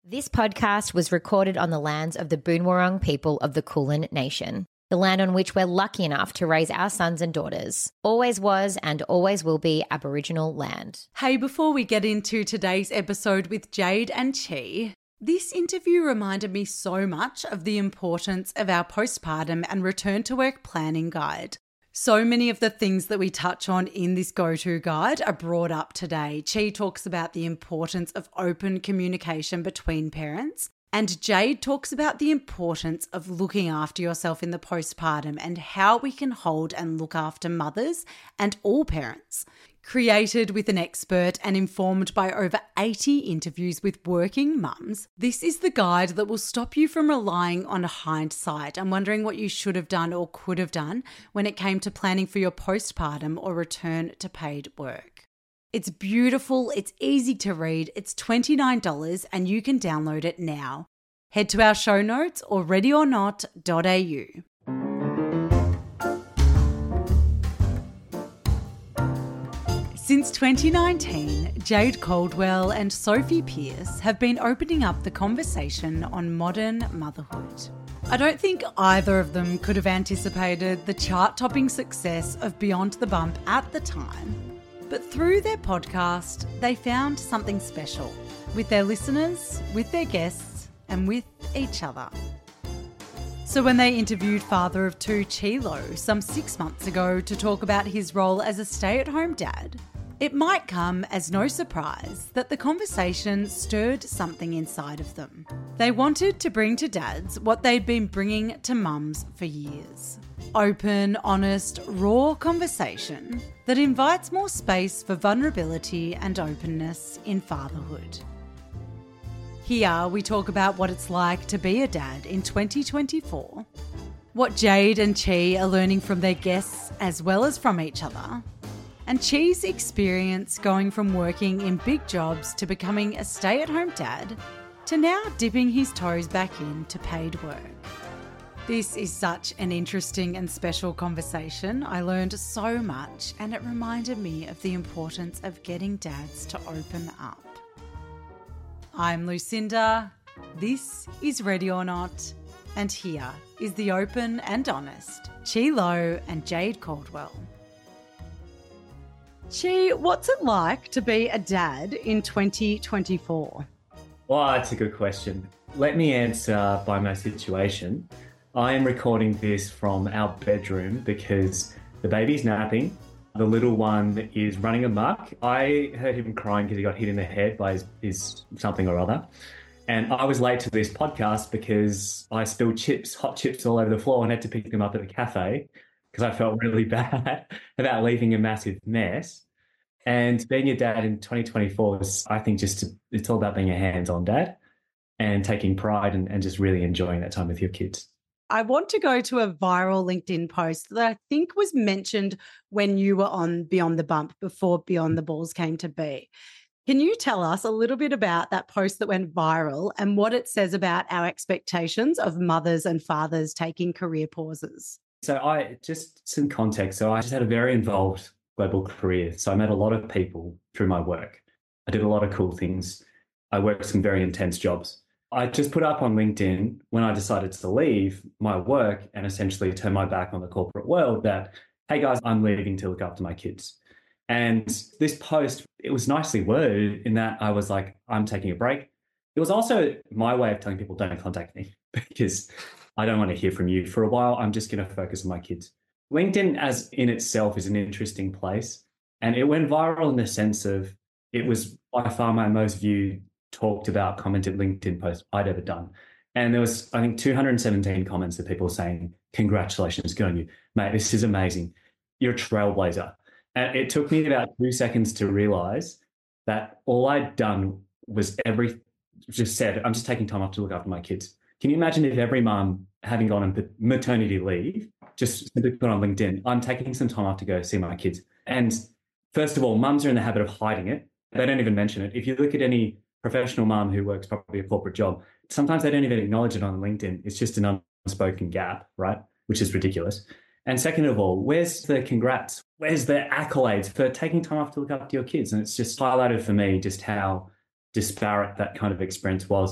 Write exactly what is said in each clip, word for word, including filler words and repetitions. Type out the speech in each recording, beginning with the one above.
This podcast was recorded on the lands of the Boonwurrung people of the Kulin Nation, the land on which we're lucky enough to raise our sons and daughters. Always was and always will be Aboriginal land. Hey, before we get into today's episode with Jade and Chi, this interview reminded me so much of the importance of our postpartum and return to work planning guide. So many of the things that we touch on in this go-to guide are brought up today. Chi talks about the importance of open communication between parents, and Jade talks about the importance of looking after yourself in the postpartum and how we can hold and look after mothers and all parents. Created with an expert and informed by over eighty interviews with working mums, this is the guide that will stop you from relying on hindsight and wondering what you should have done or could have done when it came to planning for your postpartum or return to paid work. It's beautiful, it's easy to read, it's twenty-nine dollars and you can download it now. Head to our show notes or ready or not dot a u. Since twenty nineteen, Jade Caldwell and Sophie Pearce have been opening up the conversation on modern motherhood. I don't think either of them could have anticipated the chart-topping success of Beyond the Bump at the time, but through their podcast, they found something special with their listeners, with their guests, and with each other. So when they interviewed father of two Chi Lo some six months ago to talk about his role as a stay-at-home dad, it might come as no surprise that the conversation stirred something inside of them. They wanted to bring to dads what they'd been bringing to mums for years. Open, honest, raw conversation that invites more space for vulnerability and openness in fatherhood. Here we talk about what it's like to be a dad in twenty twenty-four, what Jade and Chi are learning from their guests as well as from each other, and Chi's experience going from working in big jobs to becoming a stay-at-home dad to now dipping his toes back into paid work. This is such an interesting and special conversation. I learned so much and it reminded me of the importance of getting dads to open up. I'm Lucinda, this is Ready or Not, and here is the open and honest Chi Lo and Jade Caldwell. Chi, what's it like to be a dad in twenty twenty-four? Well, that's a good question. Let me answer by my situation. I am recording this from our bedroom because the baby's napping. The little one is running amok. I heard him crying because he got hit in the head by his, his something or other. And I was late to this podcast because I spilled chips, hot chips all over the floor and had to pick them up at the cafe because I felt really bad about leaving a massive mess. And being a dad in twenty twenty-four is, I think, just to, it's all about being a hands-on dad and taking pride and, and just really enjoying that time with your kids. I want to go to a viral LinkedIn post that I think was mentioned when you were on Beyond the Bump before Beyond the Balls came to be. Can you tell us a little bit about that post that went viral and what it says about our expectations of mothers and fathers taking career pauses? So I just some context. So I just had a very involved global career. So I met a lot of people through my work. I did a lot of cool things. I worked some very intense jobs. I just put up on LinkedIn when I decided to leave my work and essentially turn my back on the corporate world that, hey guys, I'm leaving to look after my kids. And this post, it was nicely worded in that I was like, I'm taking a break. It was also my way of telling people don't contact me because I don't want to hear from you for a while. I'm just going to focus on my kids. LinkedIn as in itself is an interesting place. And it went viral in the sense of it was by far my most viewed, talked about, commented LinkedIn post I'd ever done. And there was, I think, two hundred seventeen comments of people saying, congratulations, good on you. Mate, this is amazing. You're a trailblazer. And it took me about two seconds to realize that all I'd done was every, just said, I'm just taking time off to look after my kids. Can you imagine if every mum, having gone on maternity leave, just simply put on LinkedIn, I'm taking some time off to go see my kids. And first of all, mums are in the habit of hiding it. They don't even mention it. If you look at any professional mum who works probably a corporate job, sometimes they don't even acknowledge it on LinkedIn. It's just an unspoken gap, right? Which is ridiculous. And second of all, where's the congrats? Where's the accolades for taking time off to look after your kids? And it's just highlighted for me just how disparate that kind of experience was.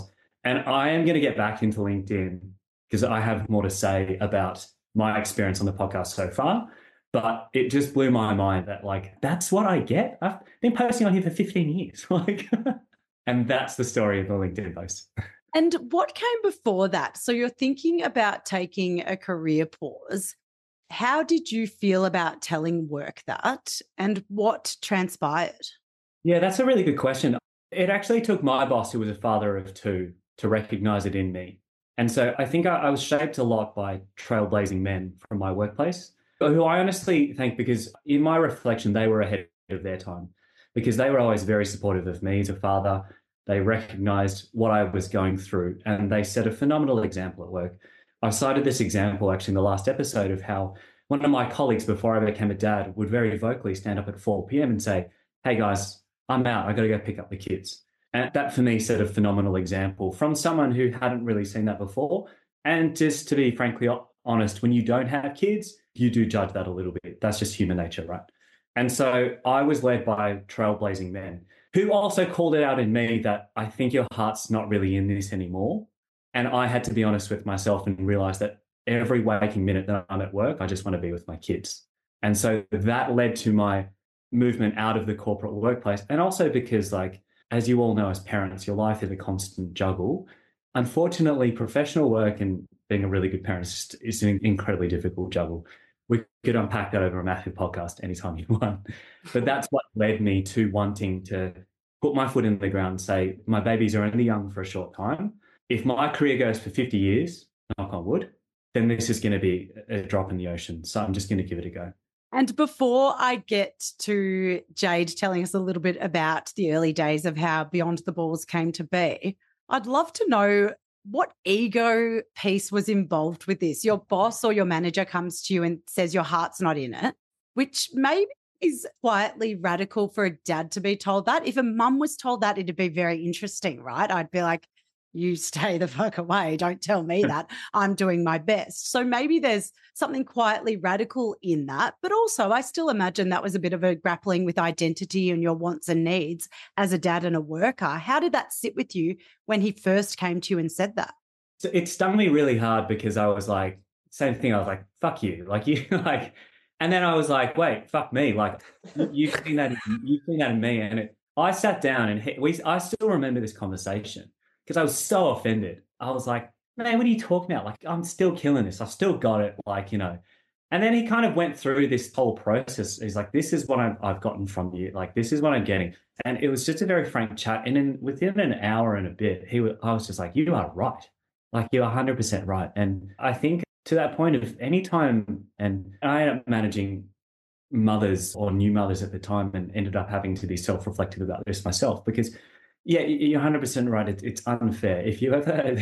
And I am going to get back into LinkedIn because I have more to say about my experience on the podcast so far. But it just blew my mind that, like, that's what I get. I've been posting on here for fifteen years. Like, and that's the story of the LinkedIn post. And what came before that? So you're thinking about taking a career pause. How did you feel about telling work that, and what transpired? Yeah, that's a really good question. It actually took my boss, who was a father of two, to recognize it in me. And so I think I, I was shaped a lot by trailblazing men from my workplace, who I honestly think, because in my reflection, they were ahead of their time, because they were always very supportive of me as a father. They recognized what I was going through, and they set a phenomenal example at work. I cited this example actually in the last episode of how one of my colleagues before I became a dad would very vocally stand up at four p.m. and say, "Hey guys, I'm out. I got to go pick up the kids." And that for me set a phenomenal example from someone who hadn't really seen that before. And just to be frankly honest, when you don't have kids, you do judge that a little bit. That's just human nature, right? And so I was led by trailblazing men who also called it out in me that I think your heart's not really in this anymore. And I had to be honest with myself and realize that every waking minute that I'm at work, I just want to be with my kids. And so that led to my movement out of the corporate workplace. And also because, like, as you all know, as parents, your life is a constant juggle. Unfortunately, professional work and being a really good parent is, is an incredibly difficult juggle. We could unpack that over a massive podcast anytime you want. But that's what led me to wanting to put my foot in the ground and say, my babies are only young for a short time. If my career goes for fifty years, knock on wood, then this is going to be a drop in the ocean. So I'm just going to give it a go. And before I get to Jade telling us a little bit about the early days of how Beyond the Balls came to be, I'd love to know what ego piece was involved with this. Your boss or your manager comes to you and says your heart's not in it, which maybe is quietly radical for a dad to be told that. If a mum was told that, it'd be very interesting, right? I'd be like, you stay the fuck away. Don't tell me that. I'm doing my best. So maybe there's something quietly radical in that. But also, I still imagine that was a bit of a grappling with identity and your wants and needs as a dad and a worker. How did that sit with you when he first came to you and said that? So it stung me really hard because I was like, same thing. I was like, fuck you. Like, you, like, and then I was like, wait, fuck me. Like, you've seen that, you've seen that in me. And it, I sat down and he, we, I still remember this conversation. Because I was so offended. I was like, man, what are you talking about? Like, I'm still killing this. I've still got it. Like, you know. And then he kind of went through this whole process. He's like, this is what I've, I've gotten from you. Like, this is what I'm getting. And it was just a very frank chat. And then within an hour and a bit, he was, I was just like, you are right. Like, you're one hundred percent right. And I think to that point of any time, and I ended up managing mothers or new mothers at the time and ended up having to be self-reflective about this myself because yeah, you're one hundred percent right. It, it's unfair. If you ever,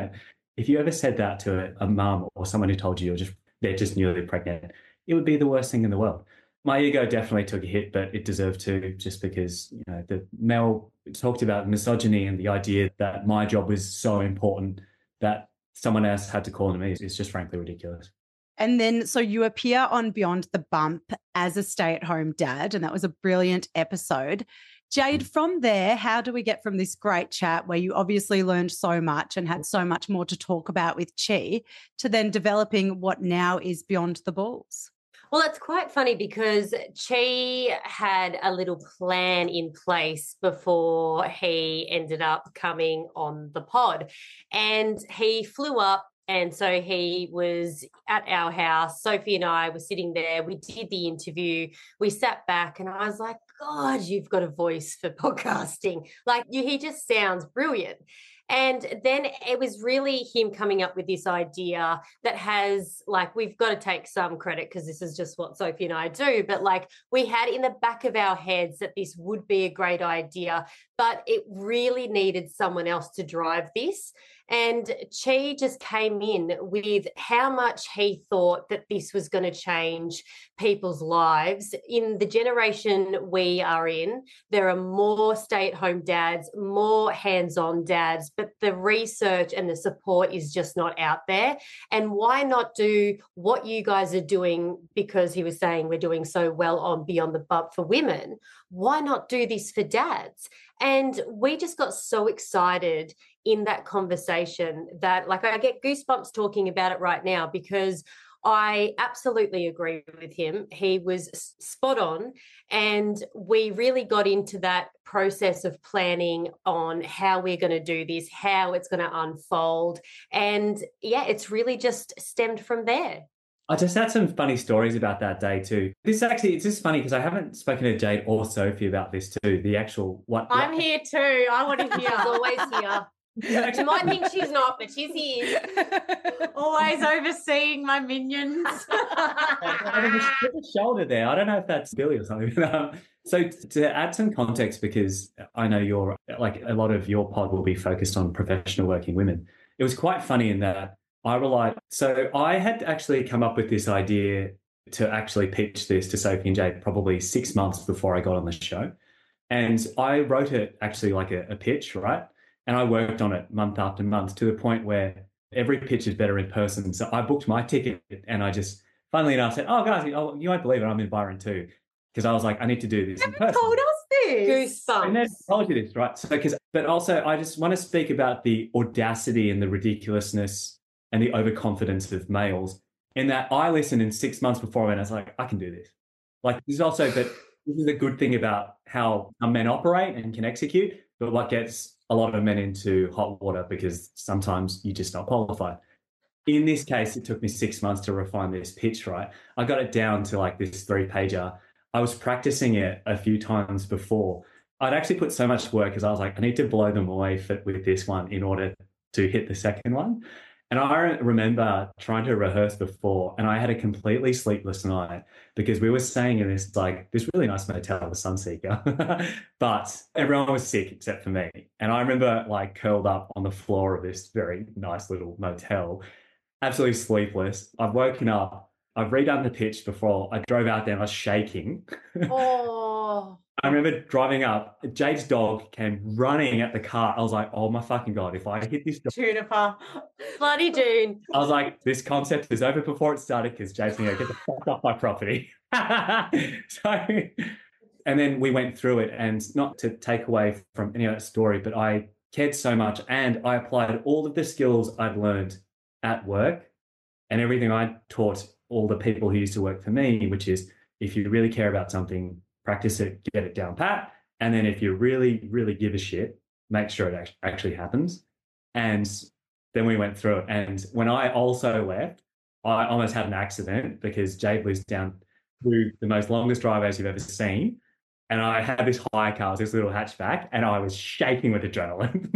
if you ever said that to a, a mum or someone who told you you're just they're just newly pregnant, it would be the worst thing in the world. My ego definitely took a hit, but it deserved to, just because you know the Mel talked about misogyny and the idea that my job was so important that someone else had to call to me is just frankly ridiculous. And then, so you appear on Beyond the Bump as a stay-at-home dad, and that was a brilliant episode. Jade, from there, how do we get from this great chat where you obviously learned so much and had so much more to talk about with Chi to then developing what now is Beyond the Balls? Well, it's quite funny because Chi had a little plan in place before he ended up coming on the pod, and he flew up. And so he was at our house. Sophie and I were sitting there. We did the interview. We sat back and I was like, God, you've got a voice for podcasting. Like you, he just sounds brilliant. And then it was really him coming up with this idea that has, like, we've got to take some credit because this is just what Sophie and I do. But like we had in the back of our heads that this would be a great idea, but it really needed someone else to drive this. And Chi just came in with how much he thought that this was going to change people's lives. In the generation we are in, there are more stay-at-home dads, more hands-on dads, but the research and the support is just not out there. And why not do what you guys are doing, because he was saying we're doing so well on Beyond the Bump for women, why not do this for dads? And we just got so excited in that conversation that, like, I get goosebumps talking about it right now because I absolutely agree with him. He was spot on. And we really got into that process of planning on how we're going to do this, how it's going to unfold. And yeah, it's really just stemmed from there. I just had some funny stories about that day too. This actually, it's just funny because I haven't spoken to Jade or Sophie about this too. The actual what I'm what, here too. I want to hear. She's always here. You might think she's not, but she's here. Always overseeing my minions. I was a shoulder there. I don't know if that's Billy or something. Um, so to add some context, because I know you're like a lot of your pod will be focused on professional working women. It was quite funny in that I relied. So I had actually come up with this idea to actually pitch this to Sophie and Jade probably six months before I got on the show. And I wrote it actually like a, a pitch, right? And I worked on it month after month to the point where every pitch is better in person. So I booked my ticket and I just, funnily enough, said, oh, guys, oh, you won't believe it, I'm in Byron too. Because I was like, I need to do this in person. Told us this. Goosebumps. I never told you this, right? So, because, but also I just want to speak about the audacity and the ridiculousness and the overconfidence of males in that I listened in six months before and I was like, I can do this. Like this is also, but this is a good thing about how men operate and can execute, but what gets a lot of men into hot water because sometimes you just not qualified. In this case, it took me six months to refine this pitch, right? I got it down to like this three pager. I was practicing it a few times before. I'd actually put so much work because I was like, I need to blow them away for, with this one in order to hit the second one. And I remember trying to rehearse before and I had a completely sleepless night because we were staying in this like this really nice motel, the Sunseeker, but everyone was sick except for me. And I remember like curled up on the floor of this very nice little motel, absolutely sleepless. I've woken up, I've redone the pitch before. I drove out there and I was shaking. Oh. I remember driving up, Jade's dog came running at the car. I was like, oh my fucking God, if I hit this dog. Juniper. Bloody June. I was like, this concept is over before it started because Jade's going to get the fuck off my property. So, and then we went through it and not to take away from any of that story, but I cared so much and I applied all of the skills I'd learned at work and everything I taught all the people who used to work for me, which is if you really care about something, practice it, get it down pat. And then if you really, really give a shit, make sure it actually happens. And then we went through it. And when I also left, I almost had an accident because Jade lives down through the most longest driveways you've ever seen. And I had this hire car, this little hatchback, and I was shaking with adrenaline.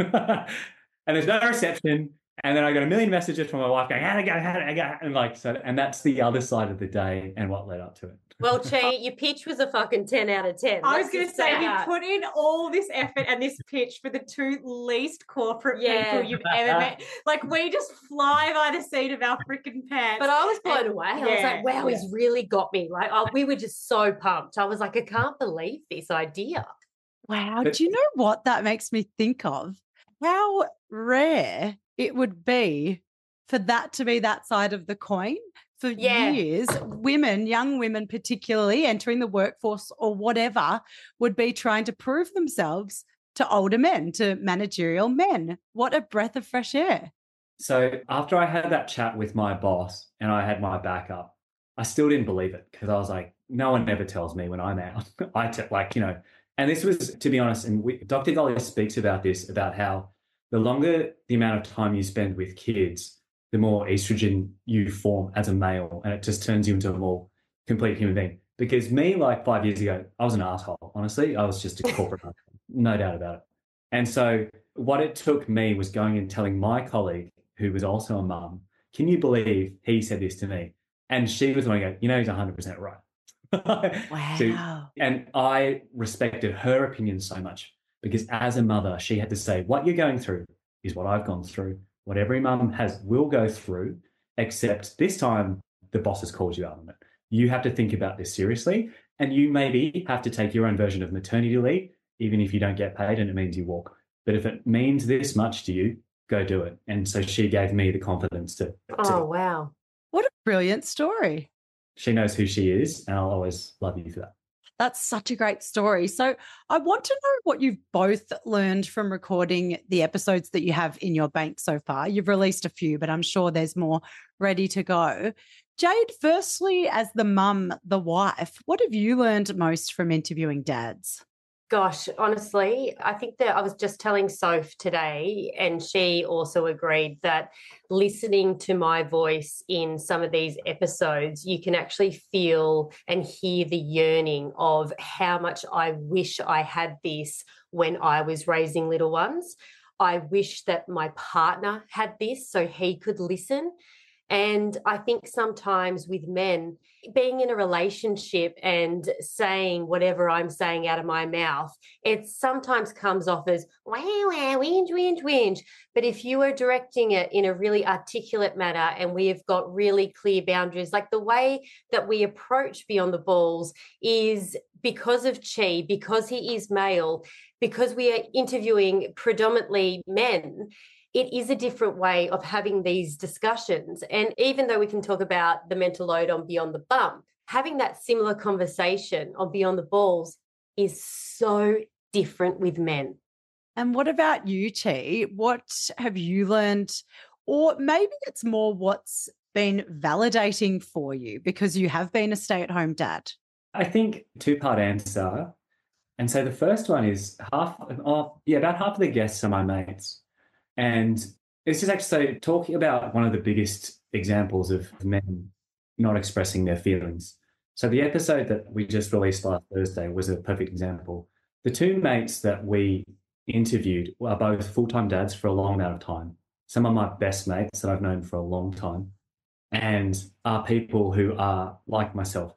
And there's no reception. And then I got a million messages from my wife going, how'd it go, how'd it go? And like, so, and that's the other side of the day and what led up to it. Well, Chi, your pitch was a fucking ten out of ten. I was Let's going to just say, you that. put in all this effort and this pitch for the two least corporate Yeah. people you've ever met. Like, we just fly by the seat of our freaking pants. But I was blown And- away. I was yeah, like, wow, yeah. he's really got me. Like, oh, we were just so pumped. I was like, I can't believe this idea. Wow. But- Do you know what that makes me think of? How rare it would be for that to be that side of the coin. For Yeah. years, women, young women particularly, entering the workforce or whatever, would be trying to prove themselves to older men, to managerial men. What a breath of fresh air. So after I had that chat with my boss and I had my backup, I still didn't believe it because I was like, no one ever tells me when I'm out. I t- like, you know, and this was, to be honest, and we, Doctor Golly speaks about this, about how the longer the amount of time you spend with kids, the more estrogen you form as a male, and it just turns you into a more complete human being. Because me, like five years ago, I was an asshole. Honestly, I was just a corporate asshole, no doubt about it. And so what it took me was going and telling my colleague, who was also a mum, can you believe he said this to me? And she was going to go, you know, he's one hundred percent right. Wow. So, and I respected her opinion so much because as a mother, she had to say, what you're going through is what I've gone through. What every mum has will go through, except this time the boss has called you out on it. You have to think about this seriously, and you maybe have to take your own version of maternity leave, even if you don't get paid and it means you walk. But if it means this much to you, go do it. And so she gave me the confidence to, to Oh, wow. What a brilliant story. she knows who she is, and I'll always love you for that. That's such a great story. So I want to know what you've both learned from recording the episodes that you have in your bank so far. You've released a few, but I'm sure there's more ready to go. Jade, firstly, as the mum, the wife, what have you learned most from interviewing dads? Gosh, honestly, I think that I was just telling Soph today, and she also agreed that listening to my voice in some of these episodes, you can actually feel and hear the yearning of how much I wish I had this when I was raising little ones. I wish that my partner had this so he could listen. And I think sometimes with men, being in a relationship and saying whatever I'm saying out of my mouth, it sometimes comes off as, wow, wow, whinge, whinge, whinge. But if you are directing it in a really articulate manner and we have got really clear boundaries, like the way that we approach Beyond the Balls is because of Chi, because he is male, because we are interviewing predominantly men, it is a different way of having these discussions. And even though we can talk about the mental load on Beyond the Bump, having that similar conversation on Beyond the Balls is so different with men. And what about you, Chi? What have you learned? Or maybe it's more what's been validating for you because you have been a stay-at-home dad. I think two-part answer. And so the first one is half, oh, yeah, about half of the guests are my mates. And it's just actually so talking about one of the biggest examples of men not expressing their feelings. So the episode that we just released last Thursday was a perfect example. The two mates that we interviewed are both full-time dads for a long amount of time. Some of my best mates that I've known for a long time and are people who are like myself.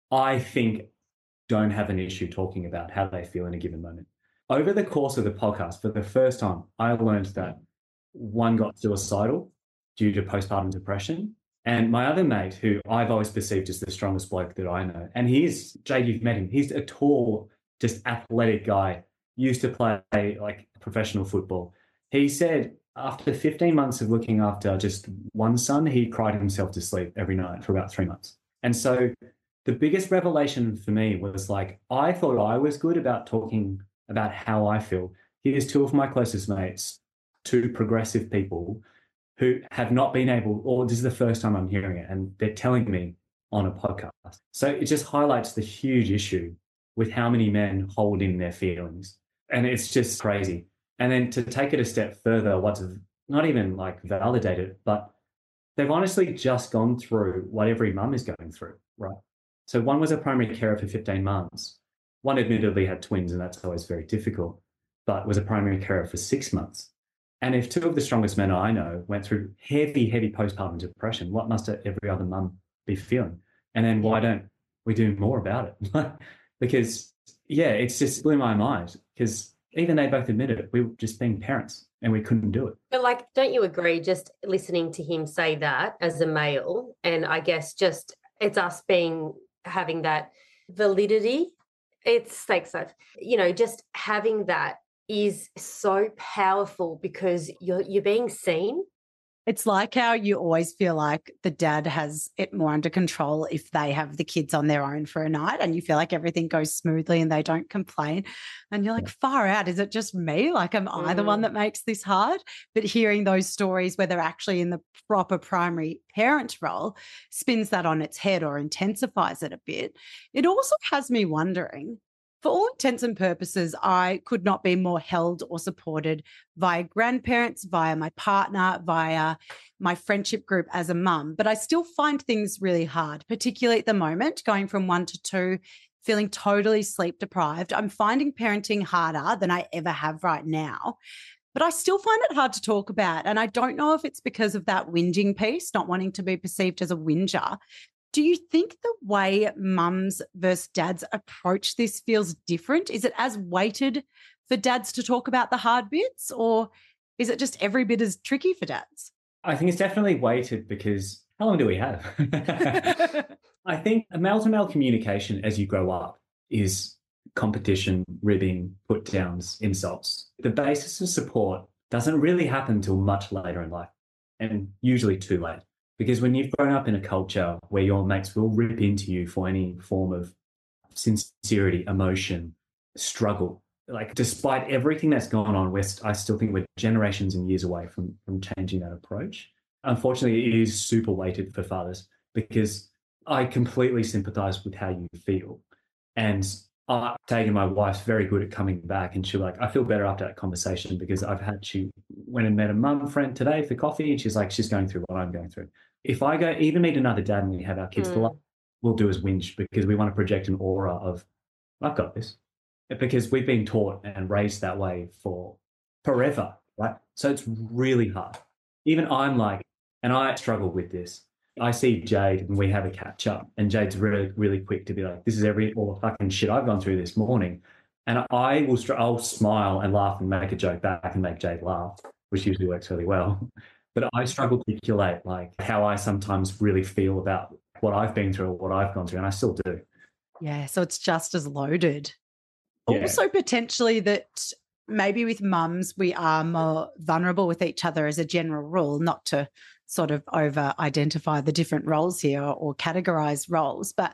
I think don't have an issue talking about how they feel in a given moment. Over the course of the podcast, for the first time, I learned that one got suicidal due to postpartum depression. And my other mate, who I've always perceived as the strongest bloke that I know, and he is, Jade, you've met him, he's a tall, just athletic guy, used to play like professional football. He said after fifteen months of looking after just one son, he cried himself to sleep every night for about three months. And so the biggest revelation for me was like, I thought I was good about talking about how I feel. Here's two of my closest mates, two progressive people who have not been able, or this is the first time I'm hearing it, and they're telling me on a podcast. So it just highlights the huge issue with how many men hold in their feelings. And it's just crazy. And then to take it a step further, what's not even like validated, but they've honestly just gone through what every mum is going through, right? So one was a primary carer for fifteen months. One admittedly had twins, and that's always very difficult, but was a primary carer for six months. And if two of the strongest men I know went through heavy, heavy postpartum depression, what must every other mum be feeling? And then why don't we do more about it? Because, yeah, it's just blew my mind because even they both admitted it. We were just being parents and we couldn't do it. But like, don't you agree just listening to him say that as a male, and I guess just it's us being having that validity. It's like, so, you know, just having that is so powerful because you're you're being seen. It's like how you always feel like the dad has it more under control if they have the kids on their own for a night and you feel like everything goes smoothly and they don't complain. And you're like, far out, is it just me? Like, am I the one that makes this hard? But hearing those stories where they're actually in the proper primary parent role spins that on its head or intensifies it a bit. It also has me wondering, for all intents and purposes, I could not be more held or supported via grandparents, via my partner, via my friendship group as a mum. But I still find things really hard, particularly at the moment, going from one to two, feeling totally sleep deprived. I'm finding parenting harder than I ever have right now. But I still find it hard to talk about. And I don't know if it's because of that whinging piece, not wanting to be perceived as a whinger. Do you think the way mums versus dads approach this feels different? Is it as weighted for dads to talk about the hard bits, or is it just every bit as tricky for dads? I think it's definitely weighted because how long do we have? I think male-to-male communication as you grow up is competition, ribbing, put-downs, insults. The basis of support doesn't really happen until much later in life, and usually too late. Because when you've grown up in a culture where your mates will rip into you for any form of sincerity, emotion, struggle. Like, despite everything that's gone on, we're, I still think we're generations and years away from, from changing that approach. Unfortunately, it is super weighted for fathers because I completely sympathize with how you feel. And I've taken my wife's very good at coming back, and she's like, I feel better after that conversation because I've had, she went and met a mum friend today for coffee, and she's like, she's going through what I'm going through. If I go even meet another dad and we have our kids, Mm. the last we'll do is whinge because we want to project an aura of, I've got this. Because we've been taught and raised that way for forever, right? So it's really hard. Even I'm like, and I struggle with this. I see Jade and we have a catch up, and Jade's really, really quick to be like, this is every all the fucking shit I've gone through this morning. And I will, I'll smile and laugh and make a joke back and make Jade laugh, which usually works really well. But I struggle to articulate like how I sometimes really feel about what I've been through or what I've gone through, and I still do. Yeah, so it's just as loaded. Yeah. Also, potentially that maybe with mums, we are more vulnerable with each other as a general rule, not to sort of over-identify the different roles here or categorise roles, but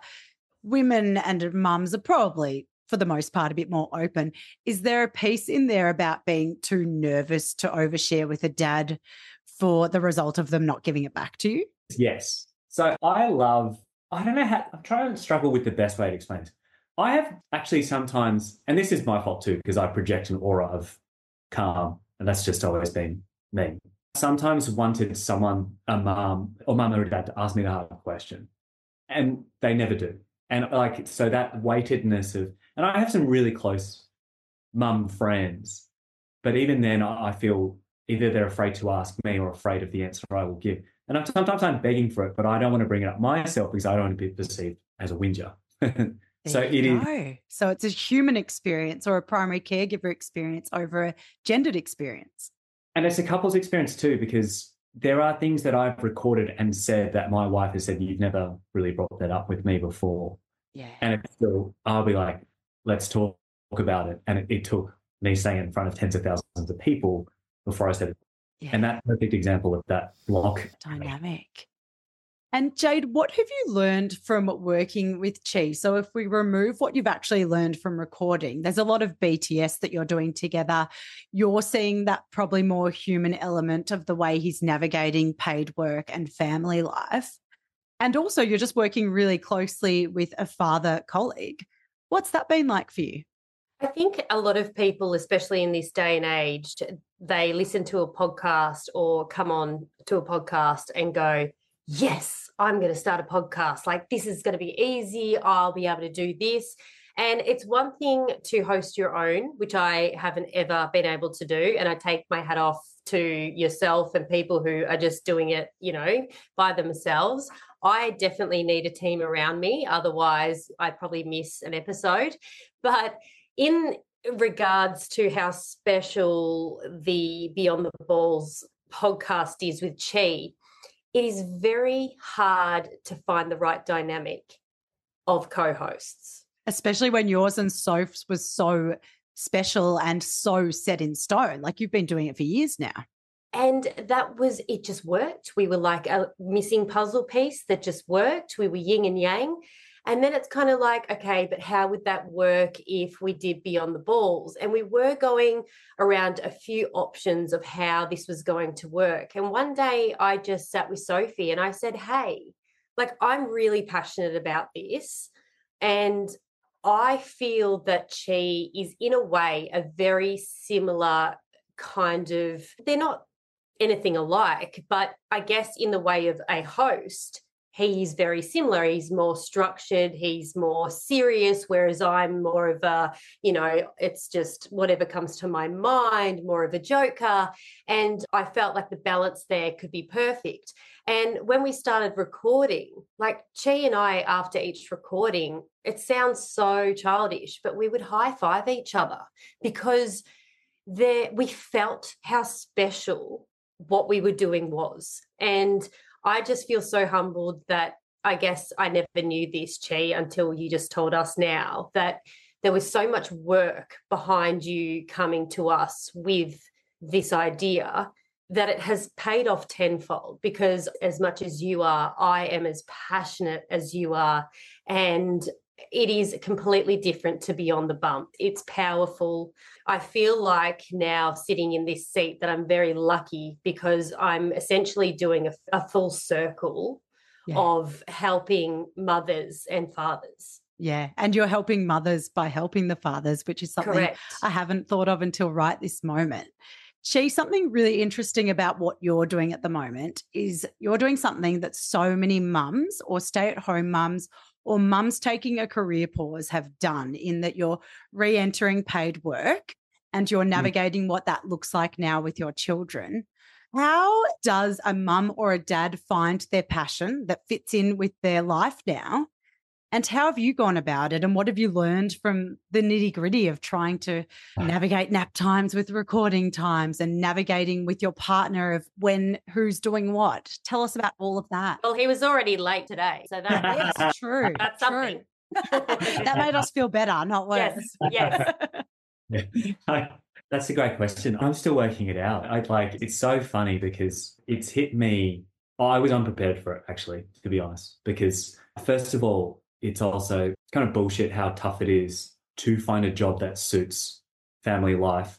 women and mums are probably, for the most part, a bit more open. Is there a piece in there about being too nervous to overshare with a dad for the result of them not giving it back to you? Yes. So I love, I don't know how, I'm trying to struggle with the best way to explain this. I have actually sometimes, and this is my fault too, because I project an aura of calm, and that's just always been me. Sometimes wanted someone, a mum or mum or dad, to ask me the hard question, and they never do. And like, so that weightedness of, and I have some really close mum friends, but even then I feel either they're afraid to ask me or afraid of the answer I will give. And I'm, sometimes I'm begging for it, but I don't want to bring it up myself because I don't want to be perceived as a whinger. So There it you is. go. So it's a human experience or a primary caregiver experience over a gendered experience. And it's a couple's experience too, because there are things that I've recorded and said that my wife has said, you've never really brought that up with me before. Yeah. And it's still, I'll be like, let's talk about it. And it, it took me saying it in front of tens of thousands of people before I said it. Yeah. And that's a perfect example of that block. Dynamic. And Jade, what have you learned from working with Chi? So if we remove what you've actually learned from recording, there's a lot of B T S that you're doing together. You're seeing that probably more human element of the way he's navigating paid work and family life. And also you're just working really closely with a father colleague. What's that been like for you? I think a lot of people, especially in this day and age, they listen to a podcast or come on to a podcast and go, yes, I'm going to start a podcast. Like, this is going to be easy. I'll be able to do this. And it's one thing to host your own, which I haven't ever been able to do. And I take my hat off to yourself and people who are just doing it, you know, by themselves. I definitely need a team around me. Otherwise, I'd probably miss an episode. But in regards to how special the Beyond the Balls podcast is with Chi, it is very hard to find the right dynamic of co-hosts. Especially when yours and Soph's was so special and so set in stone. Like, you've been doing it for years now. And that was, it just worked. We were like a missing puzzle piece that just worked. We were yin and yang. And then it's kind of like, okay, but how would that work if we did Beyond the Balls? And we were going around a few options of how this was going to work. And one day I just sat with Sophie and I said, hey, like, I'm really passionate about this. And I feel that Chi is, in a way, a very similar kind of, they're not anything alike, but I guess in the way of a host, he's very similar. He's more structured. He's more serious, whereas I'm more of a, you know, it's just whatever comes to my mind, more of a joker. And I felt like the balance there could be perfect. And when we started recording, like Chi and I, after each recording, it sounds so childish, but we would high five each other because there we felt how special what we were doing was. And I just feel so humbled that I guess I never knew this, Chi, until you just told us now that there was so much work behind you coming to us with this idea that it has paid off tenfold, because as much as you are, I am as passionate as you are. And it is completely different to be on the bump. It's powerful. I feel like now sitting in this seat that I'm very lucky because I'm essentially doing a, a full circle yeah. of helping mothers and fathers. Yeah, and you're helping mothers by helping the fathers, which is something Correct. I haven't thought of until right this moment. She, something really interesting about what you're doing at the moment is you're doing something that so many mums or stay-at-home mums or mums taking a career pause have done, in that you're re-entering paid work and you're navigating mm. what that looks like now with your children. How does a mum or a dad find their passion that fits in with their life now? And how have you gone about it? And what have you learned from the nitty-gritty of trying to navigate nap times with recording times and navigating with your partner of when, who's doing what? Tell us about all of that. Well, he was already late today. So that, that's true. That's true. something. That made us feel better, not worse. Yes, yes. Yeah. That's a great question. I'm still working it out. I like, it's so funny because it's hit me. Oh, I was unprepared for it, actually, to be honest, because first of all, it's also kind of bullshit how tough it is to find a job that suits family life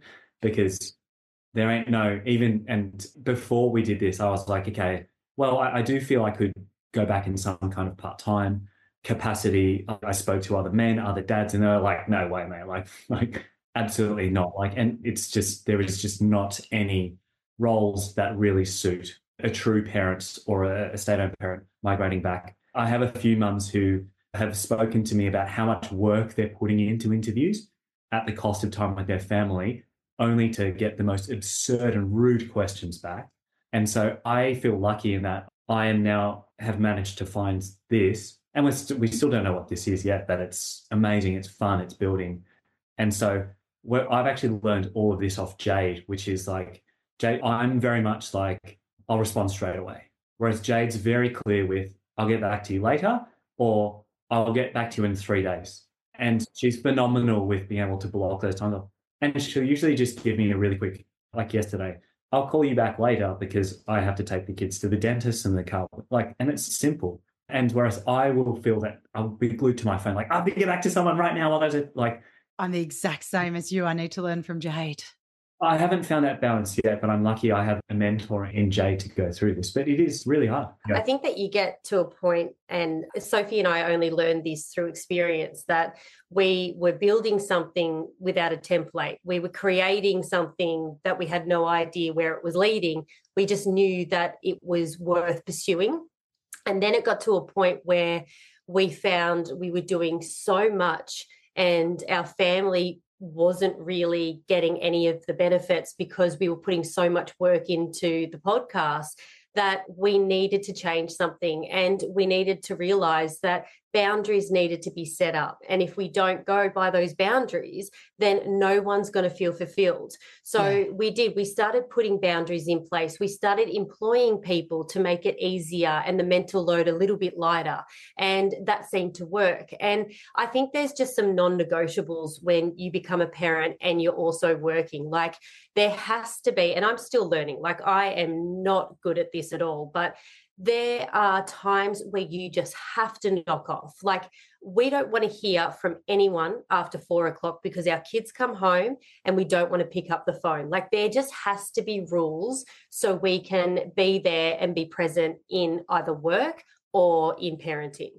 because there ain't no even, and before we did this, I was like, okay, well, I, I do feel I could go back in some kind of part-time capacity. I spoke to other men, other dads, and they're like, no way, mate, like, like absolutely not. Like, and it's just, there is just not any roles that really suit a true parent or a, a stay-at-home parent migrating back. I have a few mums who have spoken to me about how much work they're putting into interviews at the cost of time with their family, only to get the most absurd and rude questions back. And so I feel lucky in that I am now have managed to find this, and we're st- we still don't know what this is yet, but it's amazing, it's fun, it's building. And so we're, I've actually learned all of this off Jade, which is like, Jade, I'm very much like, I'll respond straight away. Whereas Jade's very clear with, I'll get back to you later, or I'll get back to you in three days. And she's phenomenal with being able to block those times off. And she'll usually just give me a really quick, like yesterday, I'll call you back later because I have to take the kids to the dentist and the car. Like, and it's simple. And whereas I will feel that I'll be glued to my phone, like, I have to get back to someone right now. While there's like, I'm the exact same as you. I need to learn from Jade. I haven't found that balance yet, but I'm lucky I have a mentor in Jade to go through this. But it is really hard. Yeah. I think that you get to a point, and Sophie and I only learned this through experience, that we were building something without a template. We were creating something that we had no idea where it was leading. We just knew that it was worth pursuing. And then it got to a point where we found we were doing so much and our family wasn't really getting any of the benefits because we were putting so much work into the podcast, that we needed to change something, and we needed to realize that boundaries needed to be set up. And if we don't go by those boundaries, then no one's going to feel fulfilled. So yeah. we did, we started putting boundaries in place. We started employing people to make it easier and the mental load a little bit lighter. And that seemed to work. And I think there's just some non-negotiables when you become a parent and you're also working. Like, there has to be, and I'm still learning, like I am not good at this at all, but there are times where you just have to knock off. Like, we don't want to hear from anyone after four o'clock because our kids come home and we don't want to pick up the phone. Like, there just has to be rules so we can be there and be present in either work or in parenting.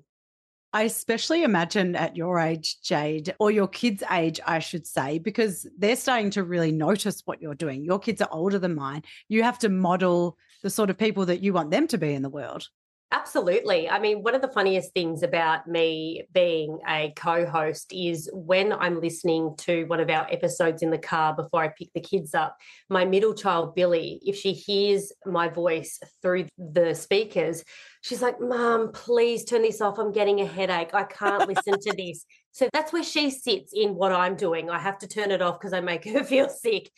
I especially imagine at your age, Jade, or your kids' age, I should say, because they're starting to really notice what you're doing. Your kids are older than mine. You have to model the sort of people that you want them to be in the world. Absolutely. I mean, one of the funniest things about me being a co-host is when I'm listening to one of our episodes in the car before I pick the kids up, my middle child, Billy, if she hears my voice through the speakers, she's like, Mom, please turn this off. I'm getting a headache. I can't listen to this. So that's where she sits in what I'm doing. I have to turn it off because I make her feel sick.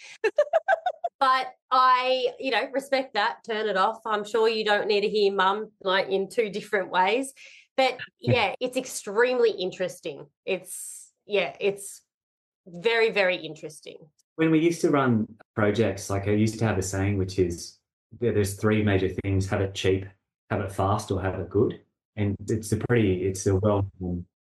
But I, you know, respect that, turn it off. I'm sure you don't need to hear Mum like in two different ways. But yeah, it's extremely interesting. It's, yeah, it's very, very interesting. When we used to run projects, like I used to have a saying, which is there's three major things: have it cheap, have it fast, or have it good. And it's a pretty, it's a well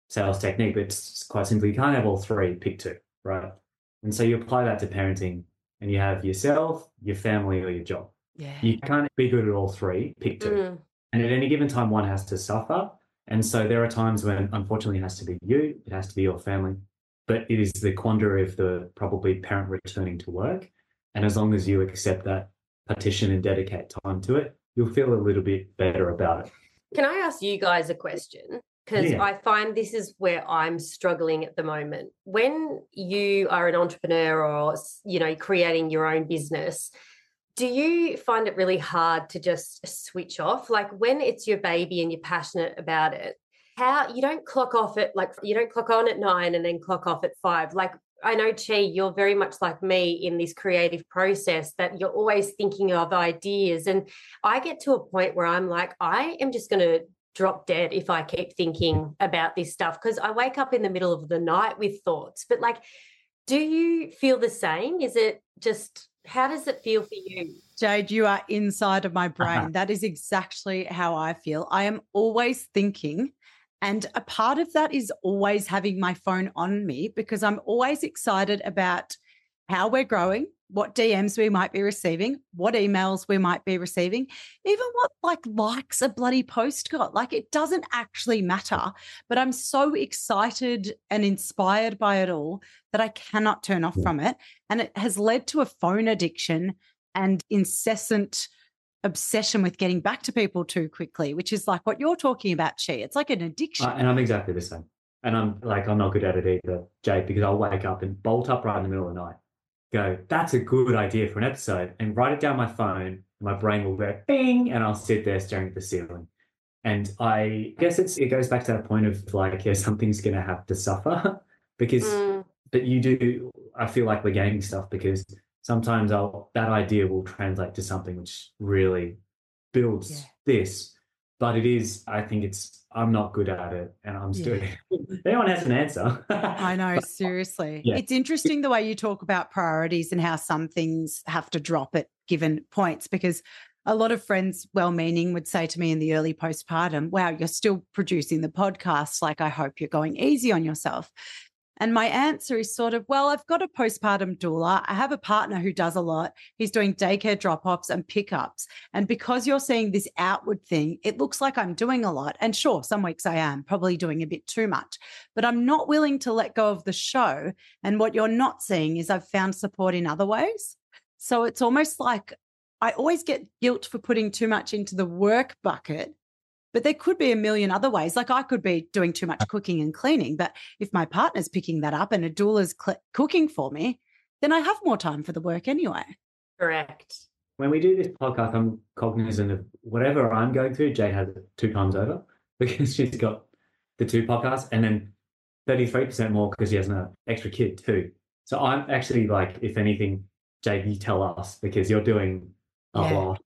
sales technique, but it's quite simply, you can't have all three, pick two, right? And so you apply that to parenting and you have yourself, your family, or your job. Yeah. You can't be good at all three, pick two. Mm. And at any given time, one has to suffer. And so there are times when, unfortunately, it has to be you, it has to be your family, but it is the quandary of the probably parent returning to work. And as long as you accept that partition and dedicate time to it, you'll feel a little bit better about it. Can I ask you guys a question? Because Yeah. I find this is where I'm struggling at the moment. When you are an entrepreneur or, you know, creating your own business, do you find it really hard to just switch off? Like when it's your baby and you're passionate about it, how you don't clock off at like, you don't clock on at nine and then clock off at five. Like I know, Chi, you're very much like me in this creative process that you're always thinking of ideas. And I get to a point where I'm like, I am just going to drop dead if I keep thinking about this stuff because I wake up in the middle of the night with thoughts. But like, do you feel the same? Is it just, how does it feel for you? Jade, you are inside of my brain. Uh-huh. That is exactly how I feel. I am always thinking, and a part of that is always having my phone on me because I'm always excited about how we're growing, what D Ms we might be receiving, what emails we might be receiving, even what like likes a bloody post got. Like it doesn't actually matter, but I'm so excited and inspired by it all that I cannot turn off from it. And it has led to a phone addiction and incessant obsession with getting back to people too quickly, which is like what you're talking about, Chi. It's like an addiction. Uh, and I'm exactly the same. And I'm like, I'm not good at it either, Jade, because I'll wake up and bolt up right in the middle of the night, go, that's a good idea for an episode, and write it down my phone. And my brain will go bing, and I'll sit there staring at the ceiling. And I guess it's it goes back to that point of like, yeah, something's going to have to suffer because, Mm. but you do, I feel like we're gaining stuff because sometimes I'll, that idea will translate to something which really builds Yeah. this. But it is, I think it's, I'm not good at it and I'm still, Yeah. if anyone has an answer. I know, But, seriously. yeah. It's interesting the way you talk about priorities and how some things have to drop at given points because a lot of friends, well-meaning, would say to me in the early postpartum, wow, you're still producing the podcast. Like, I hope you're going easy on yourself. And my answer is sort of, well, I've got a postpartum doula. I have a partner who does a lot. He's doing daycare drop-offs and pickups. And because you're seeing this outward thing, it looks like I'm doing a lot. And sure, some weeks I am probably doing a bit too much, but I'm not willing to let go of the show. And what you're not seeing is I've found support in other ways. So it's almost like I always get guilt for putting too much into the work bucket. But there could be a million other ways. Like I could be doing too much cooking and cleaning, but if my partner's picking that up and a doula's cl- cooking for me, then I have more time for the work anyway. Correct. when we do this podcast, I'm cognizant of whatever I'm going through, Jade has it two times over because she's got the two podcasts and then thirty-three percent more because she has an extra kid too. So I'm actually like, if anything, Jade, you tell us because you're doing a Yeah. lot.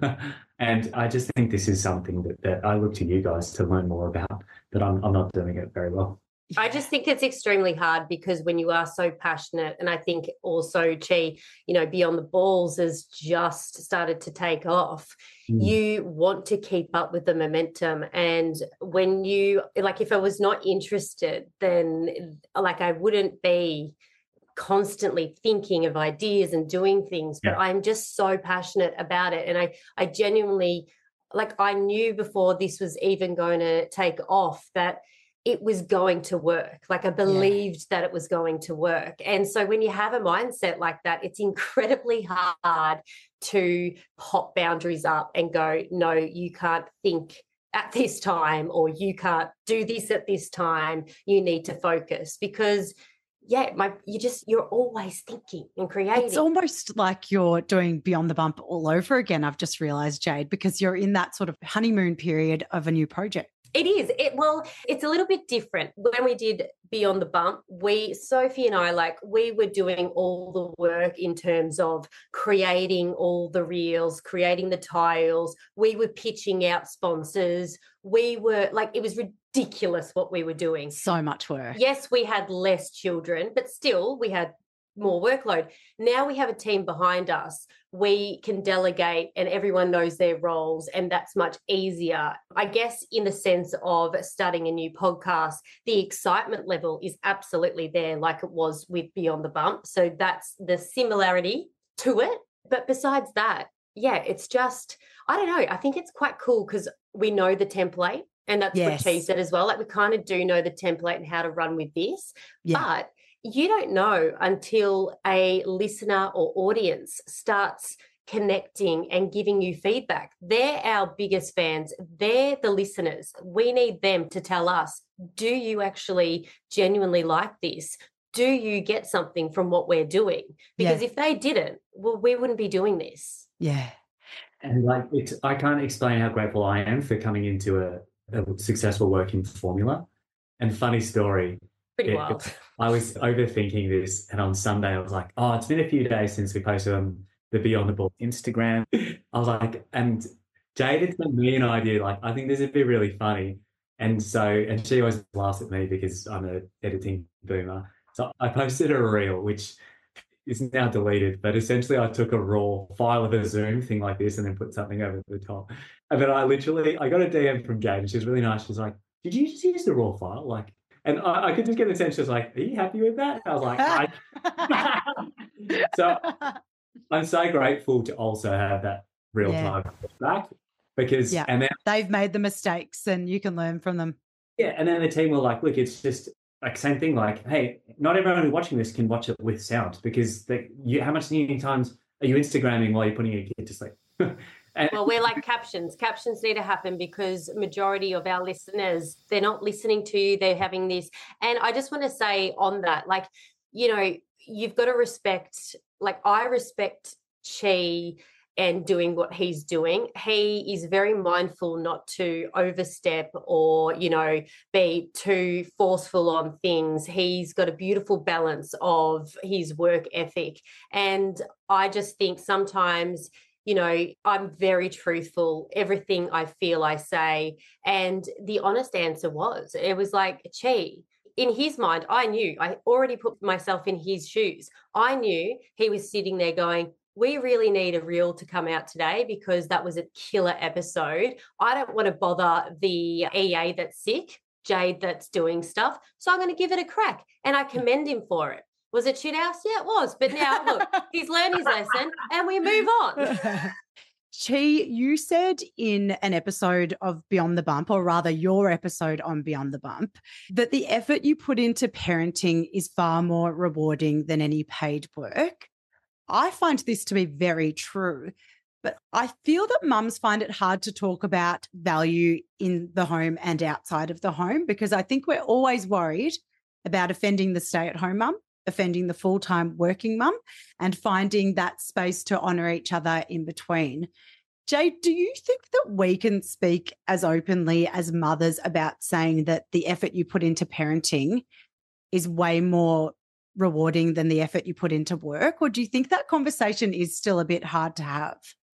And I just think this is something that, that I look to you guys to learn more about, but I'm, I'm not doing it very well. I just think it's extremely hard because when you are so passionate, and I think also, Chi, you know, Beyond the Balls has just started to take off. Mm. You want to keep up with the momentum. And when you, like, if I was not interested, then like I wouldn't be constantly thinking of ideas and doing things, but Yeah. I'm just so passionate about it. And I, I genuinely, like, I knew before this was even going to take off that it was going to work. Like I believed that it was going to work. And so when you have a mindset like that, it's incredibly hard to pop boundaries up and go, no, you can't think at this time, or you can't do this at this time. You need to focus because yeah, my you just you're always thinking and creating. It's almost like you're doing Beyond the Bump all over again, I've just realized, Jade, because you're in that sort of honeymoon period of a new project. It is. It well, it's a little bit different. When we did Beyond the Bump, we, Sophie and I, like we were doing all the work in terms of creating all the reels, creating the tiles. We were pitching out sponsors. We were like, it was ridiculous what we were doing. So much work. Yes, we had less children, but still we had more workload. Now we have a team behind us. We can delegate and everyone knows their roles, and that's much easier. I guess in the sense of starting a new podcast, the excitement level is absolutely there like it was with Beyond the Bump. So that's the similarity to it. But besides that, yeah, it's just, I don't know. I think it's quite cool because we know the template, and that's Yes. what she said as well. Like we kind of do know the template and how to run with this, Yeah. but you don't know until a listener or audience starts connecting and giving you feedback. They're our biggest fans. They're the listeners. We need them to tell us, do you actually genuinely like this? Do you get something from what we're doing? Because Yeah. if they didn't, well, we wouldn't be doing this. Yeah. And like, it's, I can't explain how grateful I am for coming into a, a successful working formula. And funny story, Pretty it- wild. I was overthinking this, and on Sunday I was like, oh, it's been a few days since we posted on the Beyond the Ball Instagram. I was like, and Jade had sent me an idea, like, I think this would be really funny. And so, and she always laughs at me because I'm an editing boomer. So I posted a reel, which is now deleted, but essentially I took a raw file of a Zoom thing like this and then put something over the top. And then I literally, I got a D M from Jade, and she was really nice. She was like, did you just use the raw file? Like, and I, I could just get the sense she was like, are you happy with that? And I was like, I... So I'm so grateful to also have that real time feedback because, Yeah. and then, They've made the mistakes and you can learn from them. yeah, and then the team were like, look, it's just like same thing, like, hey, not everyone who's watching this can watch it with sound because they, you, how much times are you Instagramming while you're putting your kid to sleep? And, Well, we're like captions. Captions need to happen because majority of our listeners, they're not listening to you. They're having this. And I just want to say on that, like, you know, you've got to respect, like I respect Chi and doing what he's doing. He is very mindful not to overstep or, you know, be too forceful on things. He's got a beautiful balance of his work ethic. And I just think sometimes, you know, I'm very truthful. Everything I feel, I say. And the honest answer was, it was like, Chi, in his mind, I knew, I already put myself in his shoes. I knew he was sitting there going, we really need a reel to come out today because that was a killer episode. I don't want to bother the E A that's sick, Jade that's doing stuff. So I'm going to give it a crack. And I commend him for it. Was it shit house? Yeah, it was. But now, look, he's learned his lesson and we move on. Chi, you said in an episode of Beyond the Bump, or rather your episode on Beyond the Bump, that the effort you put into parenting is far more rewarding than any paid work. I find this to be very true, but I feel that mums find it hard to talk about value in the home and outside of the home because I think we're always worried about offending the stay-at-home mum, offending the full-time working mum, and finding that space to honour each other in between. Jade, do you think that we can speak as openly as mothers about saying that the effort you put into parenting is way more rewarding than the effort you put into work? Or do you think that conversation is still a bit hard to have?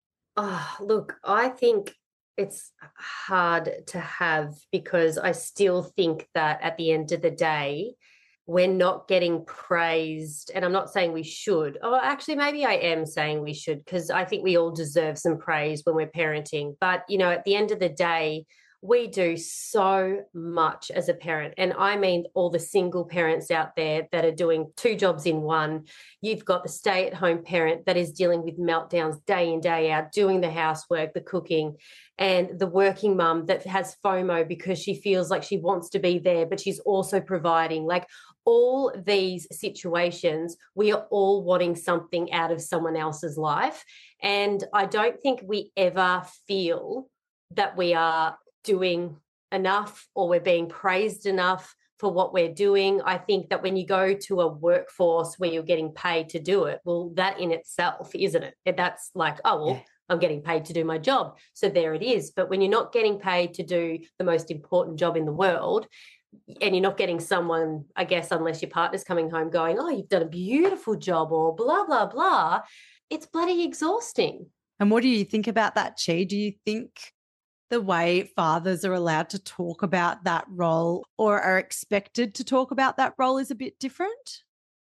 Oh, look, I think it's hard to have because I still think that at the end of the day, we're not getting praised. And I'm not saying we should. Oh, actually, maybe I am saying we should because I think we all deserve some praise when we're parenting. But, you know, at the end of the day, we do so much as a parent. And I mean all the single parents out there that are doing two jobs in one. You've got the stay-at-home parent that is dealing with meltdowns day in, day out, doing the housework, the cooking, and the working mum that has FOMO because she feels like she wants to be there, but she's also providing. Like all these situations, we are all wanting something out of someone else's life. And I don't think we ever feel that we are doing enough or we're being praised enough for what we're doing. I think that when you go to a workforce where you're getting paid to do it, well, that in itself, isn't it? That's like, oh, well, yeah. I'm getting paid to do my job. So there it is. But when you're not getting paid to do the most important job in the world, and you're not getting someone, I guess, unless your partner's coming home going, oh, you've done a beautiful job or blah, blah, blah, it's bloody exhausting. And what do you think about that, Chi? Do you think the way fathers are allowed to talk about that role or are expected to talk about that role is a bit different?